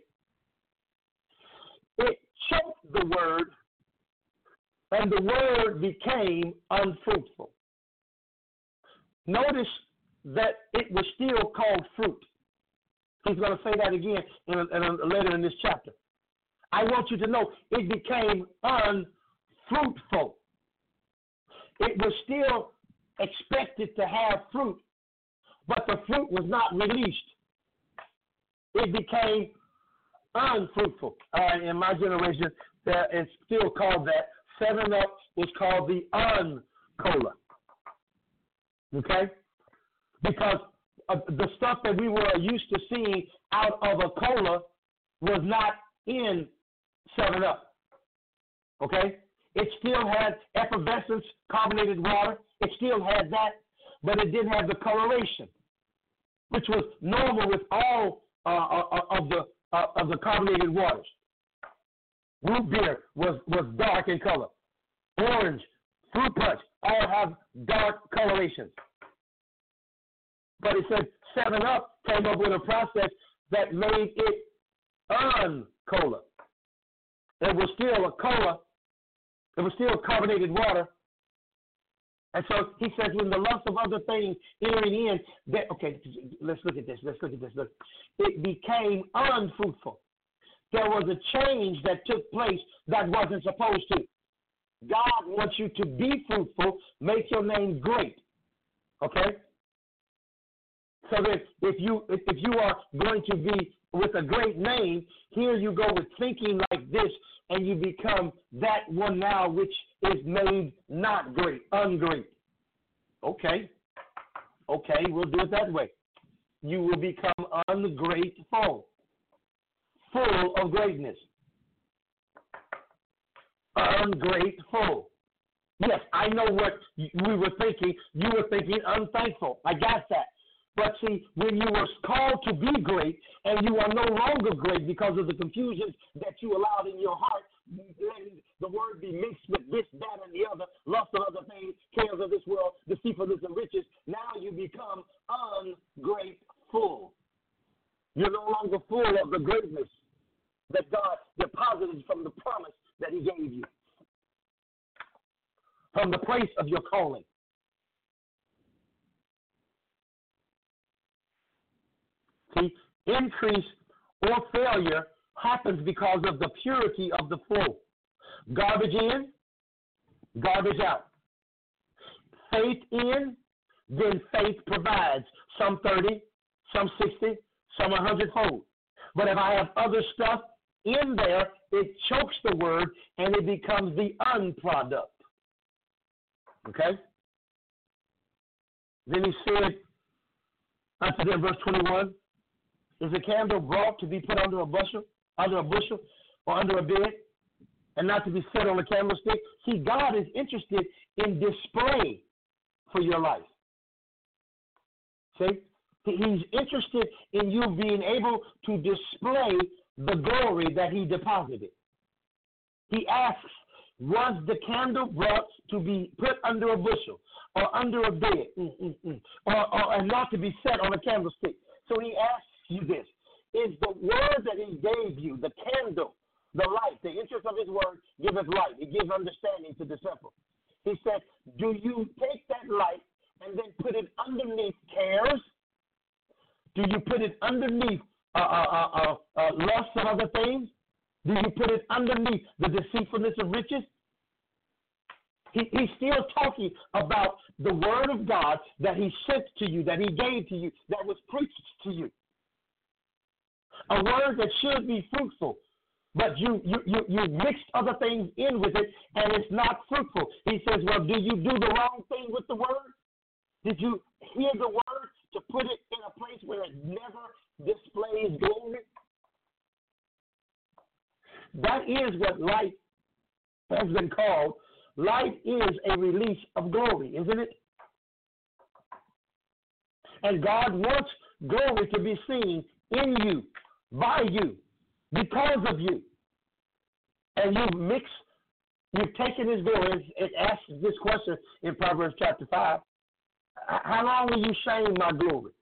It choked the word, and the word became unfruitful. Notice that it was still called fruit. He's going to say that again in a, in a, later in this chapter. I want you to know it became unfruitful. It was still expected to have fruit, but the fruit was not released. It became unfruitful. Uh, in my generation, that it's still called that. Seven Up was called the un-cola. Okay? Because uh, the stuff that we were used to seeing out of a cola was not in Seven Up. Okay? It still had effervescence, carbonated water. It still had that, but it didn't have the coloration, which was normal with all uh, uh, of the uh, of the carbonated waters. Root beer was, was dark in color. Orange, fruit punch, all have dark colorations. But it said Seven Up came up with a process that made it un-cola. It was still a cola. It was still carbonated water. And so he says, when the lust of other things entering in, that, okay, let's look at this. Let's look at this. Look. It became unfruitful. There was a change that took place that wasn't supposed to. God wants you to be fruitful, make your name great. Okay? So that if you if, if you are going to be with a great name, here you go with thinking like this, and you become that one now which is made not great, ungreat. Okay. Okay, we'll do it that way. You will become ungrateful, full of greatness. Ungrateful. Yes, I know what we were thinking. You were thinking unthankful. I got that. But see, when you were called to be great and you are no longer great because of the confusion that you allowed in your heart, letting the word be mixed with this, that, and the other, lust of other things, cares of this world, deceitfulness of riches, now you become ungrateful. You're no longer full of the greatness that God deposited from the promise that he gave you, from the place of your calling. See, increase or failure happens because of the purity of the flow. Garbage in, garbage out. Faith in, then faith provides. Some thirty, some sixty, some a hundredfold. But if I have other stuff in there, it chokes the word and it becomes the unproduct. Okay? Then he said, after that, verse twenty-one, is a candle brought to be put under a bushel, under a bushel, or under a bed, and not to be set on a candlestick? See, God is interested in display for your life. See? He's interested in you being able to display the glory that he deposited. He asks, was the candle brought to be put under a bushel or under a bed, mm, mm, mm, or, or and not to be set on a candlestick? So he asks you this, is the word that he gave you, the candle, the light, the interest of his word giveth light. It gives understanding to the simple. He said, do you take that light and then put it underneath cares? Do you put it underneath uh, uh, uh, uh, lust and other things? Do you put it underneath the deceitfulness of riches? He, he's still talking about the word of God that he sent to you, that he gave to you, that was preached to you. A word that should be fruitful, but you, you, you, you mixed other things in with it, and it's not fruitful. He says, well, did you do the wrong thing with the word? Did you hear the word to put it in a place where it never displays glory? That is what light has been called. Light is a release of glory, isn't it? And God wants glory to be seen in you, by you, because of you. And you mix, you've taken his glory. It asks this question in Proverbs chapter five. How long will you shame my glory?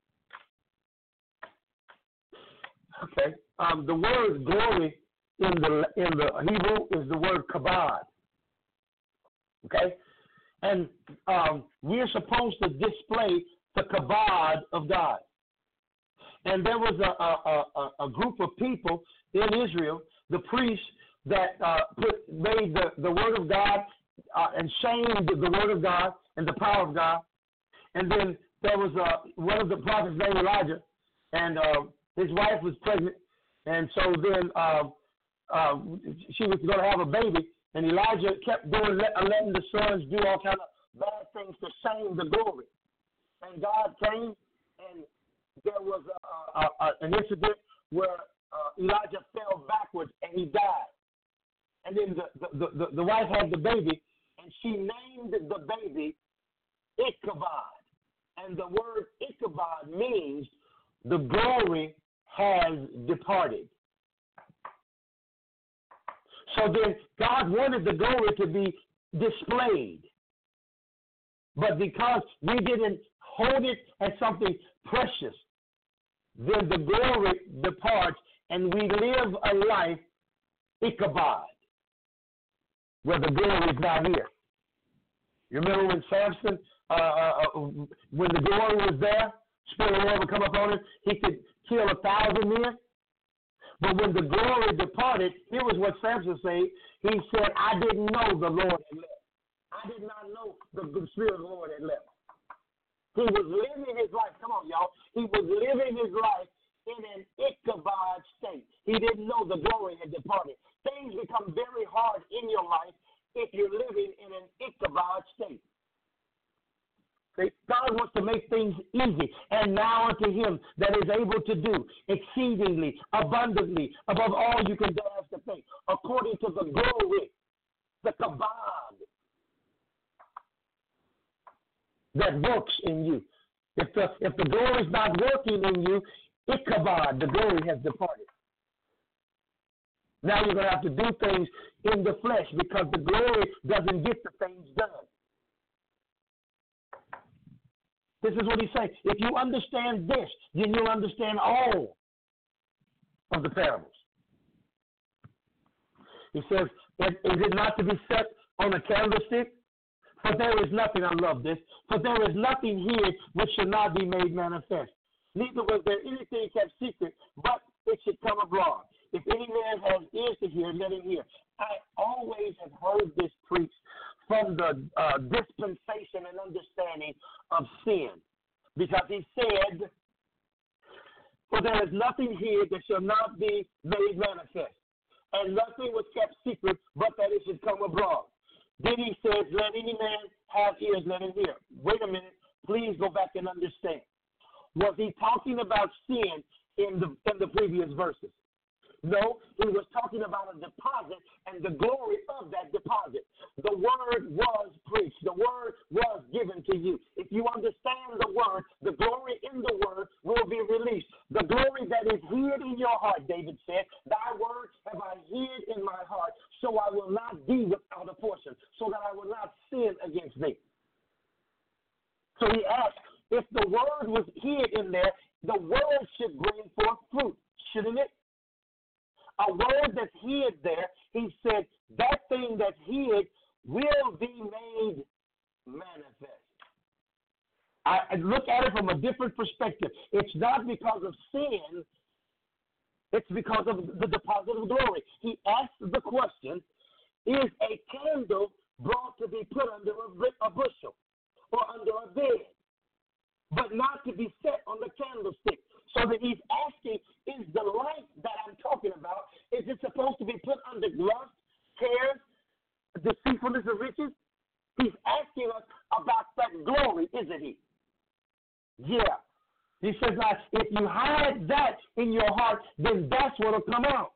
Okay. Um, the word glory in the in the Hebrew is the word kabod. Okay? And um, we're supposed to display the kabod of God. And there was a, a, a, a group of people in Israel, the priests, that uh, put made the, the word of God uh, and shamed the, the word of God and the power of God. And then there was uh, one of the prophets named Elijah, and uh, his wife was pregnant. And so then uh, uh, she was going to have a baby, and Elijah kept doing, letting the sons do all kind of bad things to shame the glory. And God came, and there was a, a, a, an incident where uh, Elijah fell backwards and he died. And then the, the, the, the wife had the baby, and she named the baby Ichabod. And the word Ichabod means the glory has departed. So then God wanted the glory to be displayed. But because we didn't hold it as something precious, then the glory departs and we live a life Ichabod, where the glory is not here. You remember when Samson, uh, uh, when the glory was there, Spirit of the Lord would come upon him, he could kill a thousand men. But when the glory departed, here was what Samson said. He said, I didn't know the Lord had left. I did not know the, the Spirit of the Lord had left. He was living his life. Come on, y'all. He was living his life in an Ichabod state. He didn't know the glory had departed. Things become very hard in your life if you're living in an Ichabod state. See, God wants to make things easy. And now unto him that is able to do exceedingly, abundantly, above all you can ask to think, according to the glory, the kabod that works in you. If the if the glory is not working in you, Ichabod, the glory has departed. Now you're going to have to do things in the flesh because the glory doesn't get the things done. This is what he's saying. If you understand this, then you'll understand all of the parables. He says, is it not to be set on a candlestick? For there is nothing, I love this, for there is nothing here which shall not be made manifest. Neither was there anything kept secret, but it should come abroad. If any man has ears to hear, let him hear. I always have heard this preached from the uh, dispensation and understanding of sin. Because he said, for there is nothing here that shall not be made manifest. And nothing was kept secret, but that it should come abroad. Then he says, let any man have ears, let him hear. Wait a minute. Please go back and understand. Was he talking about sin in the in the previous verses? No, he was talking about a deposit and the glory of that deposit. The word was preached. The word was given to you. If you understand the word, the glory in the word will be released. The glory that is hid in your heart, David said, thy word have I hid in my heart, so I will not be without a portion, so that I will not sin against thee. So he asked, if the word was hid in there, the word should bring forth fruit, shouldn't it? A word that's hid there, he said, that thing that's hid will be made manifest. I, I look at it from a different perspective. It's not because of sin, it's because of the deposit of glory. He asked the question, is a candle brought to be put under a, a bushel or under a bed, but not to be set on the candlestick? So that he's asking, is the light that I'm talking about, is it supposed to be put under lust, cares, deceitfulness of riches? He's asking us about that glory, isn't he? Yeah. He says, now, if you hide that in your heart, then that's what will come out.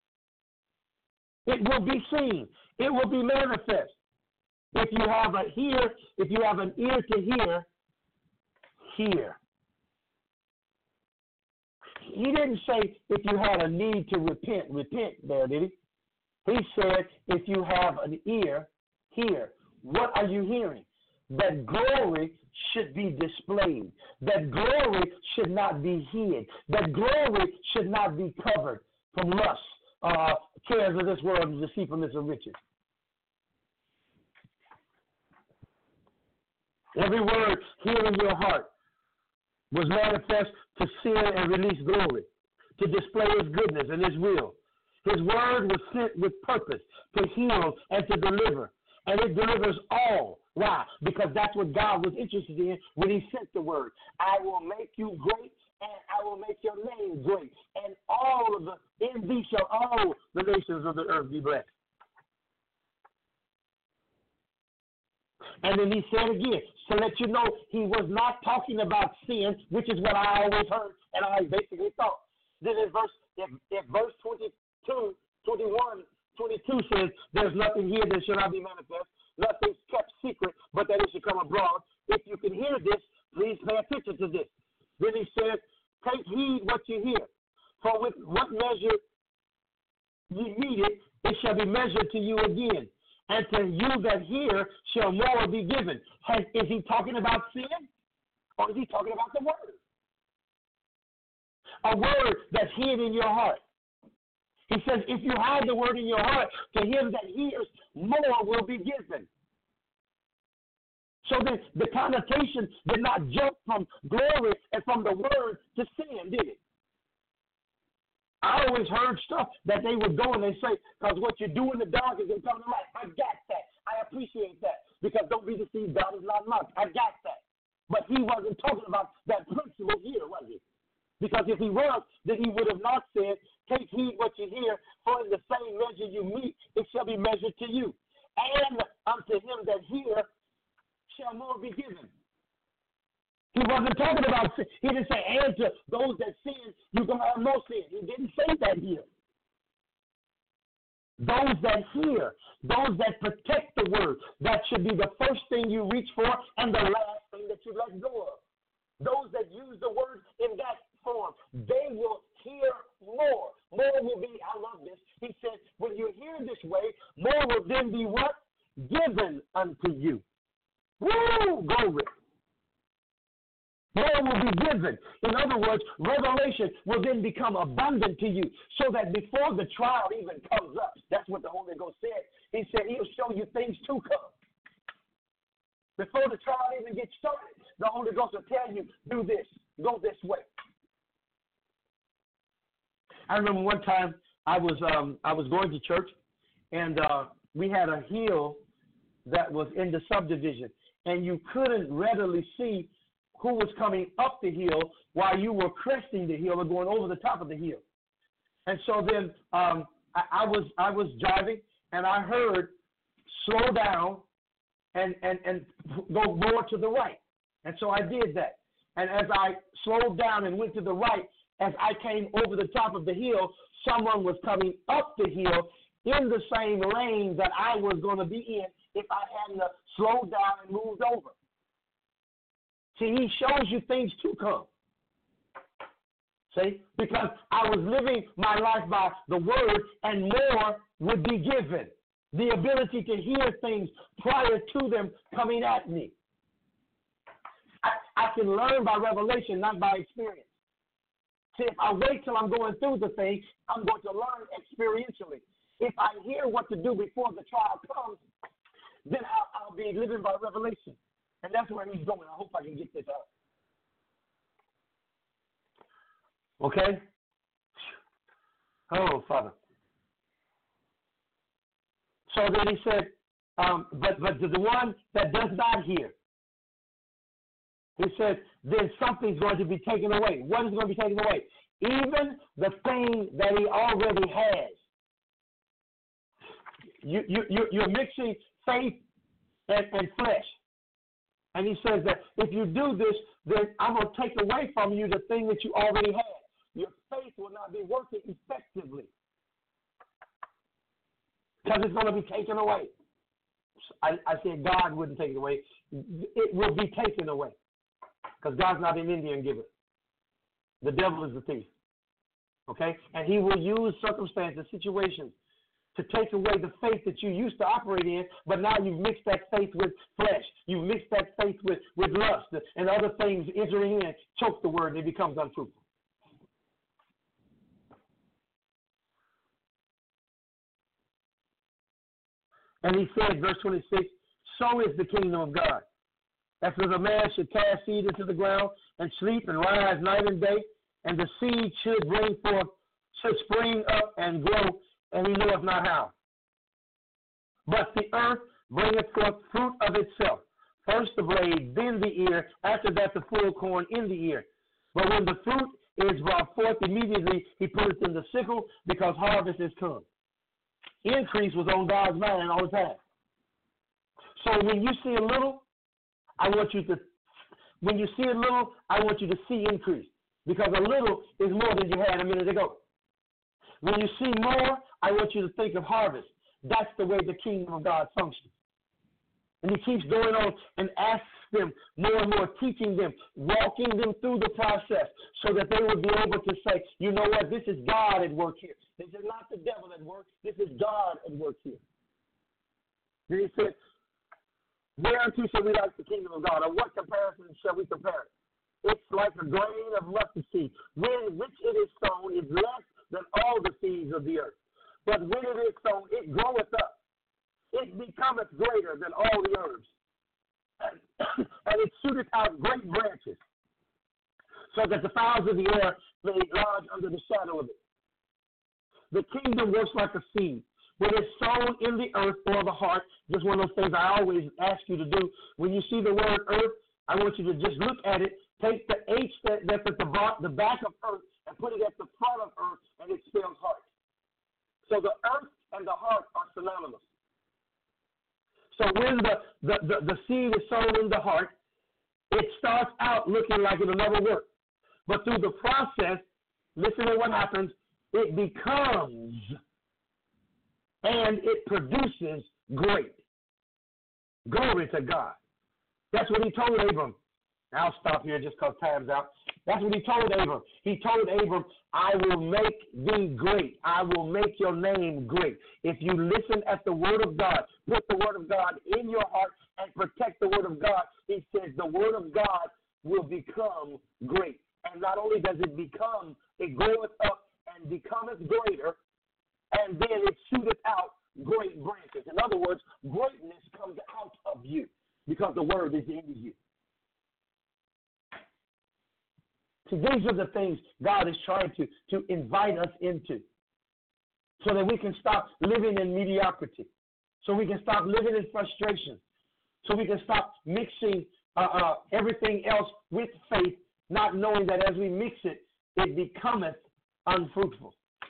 It will be seen. It will be manifest. If you have a hear, if you have an ear to hear, hear. He didn't say if you had a need to repent, repent there, did he? He said if you have an ear, hear. What are you hearing? That glory should be displayed. That glory should not be hid. That glory should not be covered from lust, uh, cares of this world, and deceitfulness of riches. Every word here in your heart was manifest to sin and release glory, to display his goodness and his will. His word was sent with purpose to heal and to deliver. And it delivers all. Why? Because that's what God was interested in when he sent the word. I will make you great, and I will make your name great. And all of the, in thee shall all the nations of the earth be blessed. And then he said again, to let you know he was not talking about sin, which is what I always heard and I basically thought. Then in verse, if, if verse twenty-two, twenty-one, twenty-two says, there's nothing here that shall not be manifest, nothing's kept secret, but that it should come abroad. If you can hear this, please pay attention to this. Then he says, take heed what you hear. For with what measure you need it, it shall be measured to you again. And to you that hear shall more be given. Has, is he talking about sin? Or is he talking about the word? A word that's hid in your heart. He says, if you hide the word in your heart, to him that hears, more will be given. So then the connotation did not jump from glory and from the word to sin, did it? I always heard stuff that they would go and they say, because what you do in the dark is going to come to light. I got that. I appreciate that. Because don't be deceived, God is not mocked. I got that. But he wasn't talking about that principle here, was he? Because if he was, then he would have not said, take heed what you hear, for in the same measure you meet, it shall be measured to you. And unto him that hear shall more be given. He wasn't talking about sin. He didn't say, and to those that sin, you're going to have no sin. He didn't say that here. Those that hear, those that protect the word, that should be the first thing you reach for and the last thing that you let go of. Those that use the word in that form, they will hear more. More will be, I love this. He said, when you hear this way, more will then be what? Given unto you. Woo! Glory. More will be given. In other words, revelation will then become abundant to you so that before the trial even comes up, that's what the Holy Ghost said. He said he'll show you things to come. Before the trial even gets started, the Holy Ghost will tell you, do this, go this way. I remember one time I was um, I was going to church, and uh, we had a hill that was in the subdivision, and you couldn't readily see who was coming up the hill while you were cresting the hill or going over the top of the hill. And so then um, I, I was I was driving, and I heard slow down and, and, and go more to the right. And so I did that. And as I slowed down and went to the right, as I came over the top of the hill, someone was coming up the hill in the same lane that I was going to be in if I hadn't slowed down and moved over. See, he shows you things to come. See, because I was living my life by the word, and more would be given. The ability to hear things prior to them coming at me. I, I can learn by revelation, not by experience. See, if I wait till I'm going through the thing, I'm going to learn experientially. If I hear what to do before the trial comes, then I'll, I'll be living by revelation. And that's where he's going. I hope I can get this out. Okay? Oh, Father. So then he said, um, but, but to the one that does not hear, he said, then something's going to be taken away. What is going to be taken away? Even the thing that he already has. You, you, you, you're mixing faith and, and flesh. And he says that if you do this, then I'm going to take away from you the thing that you already have. Your faith will not be working effectively because it's going to be taken away. I, I said God wouldn't take it away. It will be taken away because God's not an Indian giver. The devil is the thief. Okay? And he will use circumstances, situations, to take away the faith that you used to operate in, but now you've mixed that faith with flesh. You've mixed that faith with, with lust and other things entering in, choke the word, and it becomes unfruitful. And he said, verse twenty-six, so is the kingdom of God. As if a man should cast seed into the ground and sleep and rise night and day, and the seed should bring forth, should spring up and grow, and he knoweth not how. But the earth bringeth forth fruit of itself. First the blade, then the ear, after that the full corn in the ear. But when the fruit is brought forth, immediately he putteth in the sickle, because harvest is come. Increase was on God's mind all the time. So when you see a little, I want you to, when you see a little, I want you to see increase. Because a little is more than you had a minute ago. When you see more, I want you to think of harvest. That's the way the kingdom of God functions. And he keeps going on and asks them more and more, teaching them, walking them through the process so that they would be able to say, you know what, this is God at work here. This is not the devil at work. This is God at work here. Then he said, whereunto shall we like the kingdom of God? Or what comparison shall we compare it? It's like a grain of mustard seed. When which it is sown is less than all the seeds of the earth. But when it is sown, it groweth up. It becometh greater than all the herbs. And, and it shooteth out great branches, so that the fowls of the air may lodge under the shadow of it. The kingdom works like a seed. When it's sown in the earth or the heart, just one of those things I always ask you to do. When you see the word earth, I want you to just look at it. Take the H that, that's at the, bar, the back of earth and put it at the front of earth, and it spells heart. So the earth and the heart are synonymous. So when the, the, the, the seed is sown in the heart, it starts out looking like it'll never work. But through the process, listen to what happens, it becomes and it produces great. Glory to God. That's what he told Abram. I'll stop here just because time's out. That's what he told Abram. He told Abram, I will make thee great. I will make your name great. If you listen at the word of God, put the word of God in your heart and protect the word of God, he says the word of God will become great. And not only does it become, it groweth up and becometh greater, and then it shooteth out great branches. In other words, greatness comes out of you because the word is in you. See, these are the things God is trying to, to invite us into so that we can stop living in mediocrity, so we can stop living in frustration, so we can stop mixing uh, uh, everything else with faith, not knowing that as we mix it, it becometh unfruitful.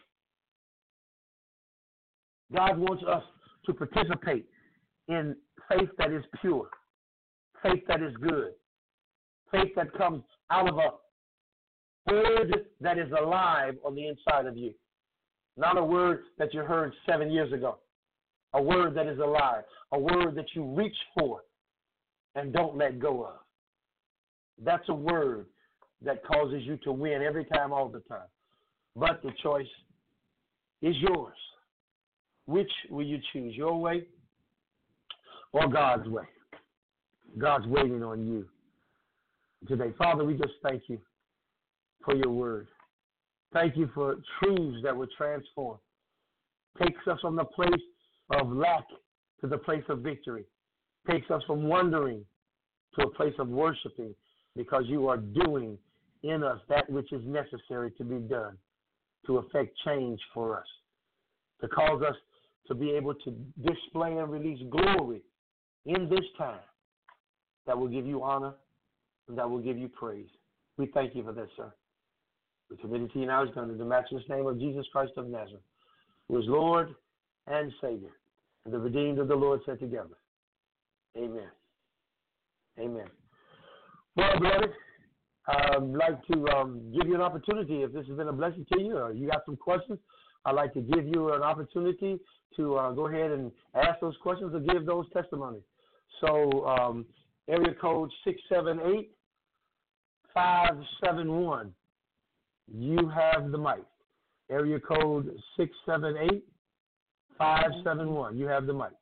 God wants us to participate in faith that is pure, faith that is good, faith that comes out of a word that is alive on the inside of you. Not a word that you heard seven years ago. A word that is alive. A word that you reach for and don't let go of. That's a word that causes you to win every time, all the time. But the choice is yours. Which will you choose, your way or God's way? God's waiting on you today. Father, we just thank you for your word. Thank you for truths that would transform. Takes us from the place of lack to the place of victory. Takes us from wondering to a place of worshiping because you are doing in us that which is necessary to be done to effect change for us, to cause us to be able to display and release glory in this time that will give you honor and that will give you praise. We thank you for this, sir. We commit it to you now as done in the matchless name of Jesus Christ of Nazareth, who is Lord and Savior, and the redeemed of the Lord said together. Amen. Amen. Well, beloved, I'd like to um, give you an opportunity, if this has been a blessing to you or you got some questions, I'd like to give you an opportunity to uh, go ahead and ask those questions or give those testimonies. So um, area code six seven eight, five seven one. You have the mic. Area code six seven eight, five seven one. You have the mic.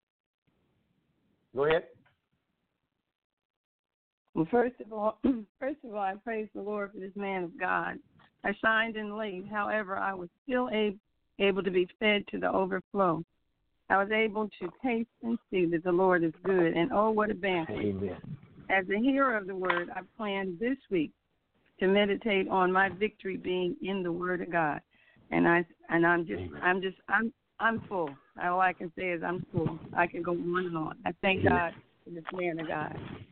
Go ahead. Well, first of all, first of all, I praise the Lord for this man of God. I shined in late. However, I was still a, able to be fed to the overflow. I was able to taste and see that the Lord is good. And oh, what a banquet. Amen. As a hearer of the word, I planned this week to meditate on my victory being in the word of God. And I and I'm just Amen. I'm just I'm I'm full. All I can say is I'm full. I can go on and on. I thank Amen. God for this man of God.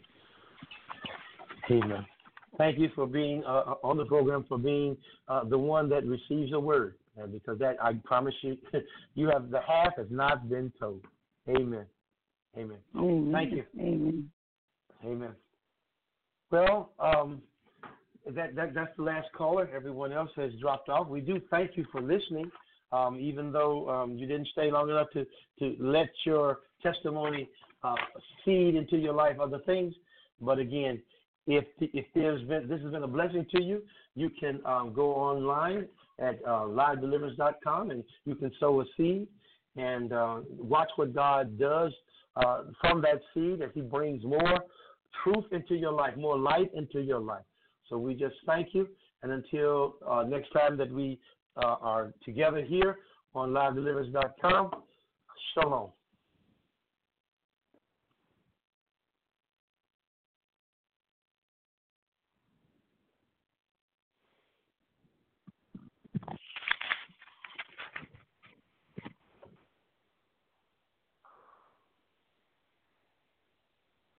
Amen. Thank you for being uh, on the program, for being uh, the one that receives a word, uh, because that I promise you, you have the half has not been told. Amen. Amen. Amen. Thank you. Amen. Amen. Well, um, that, that that's the last caller. Everyone else has dropped off. We do thank you for listening, um, even though um, you didn't stay long enough to, to let your testimony uh, seed into your life other things. But again, if if there's been this has been a blessing to you, you can um, go online at uh, live deliverance dot com and you can sow a seed and uh, watch what God does uh, from that seed as He brings more truth into your life, more light into your life. So we just thank you, and until uh, next time that we uh, are together here on live deliverance dot com, shalom.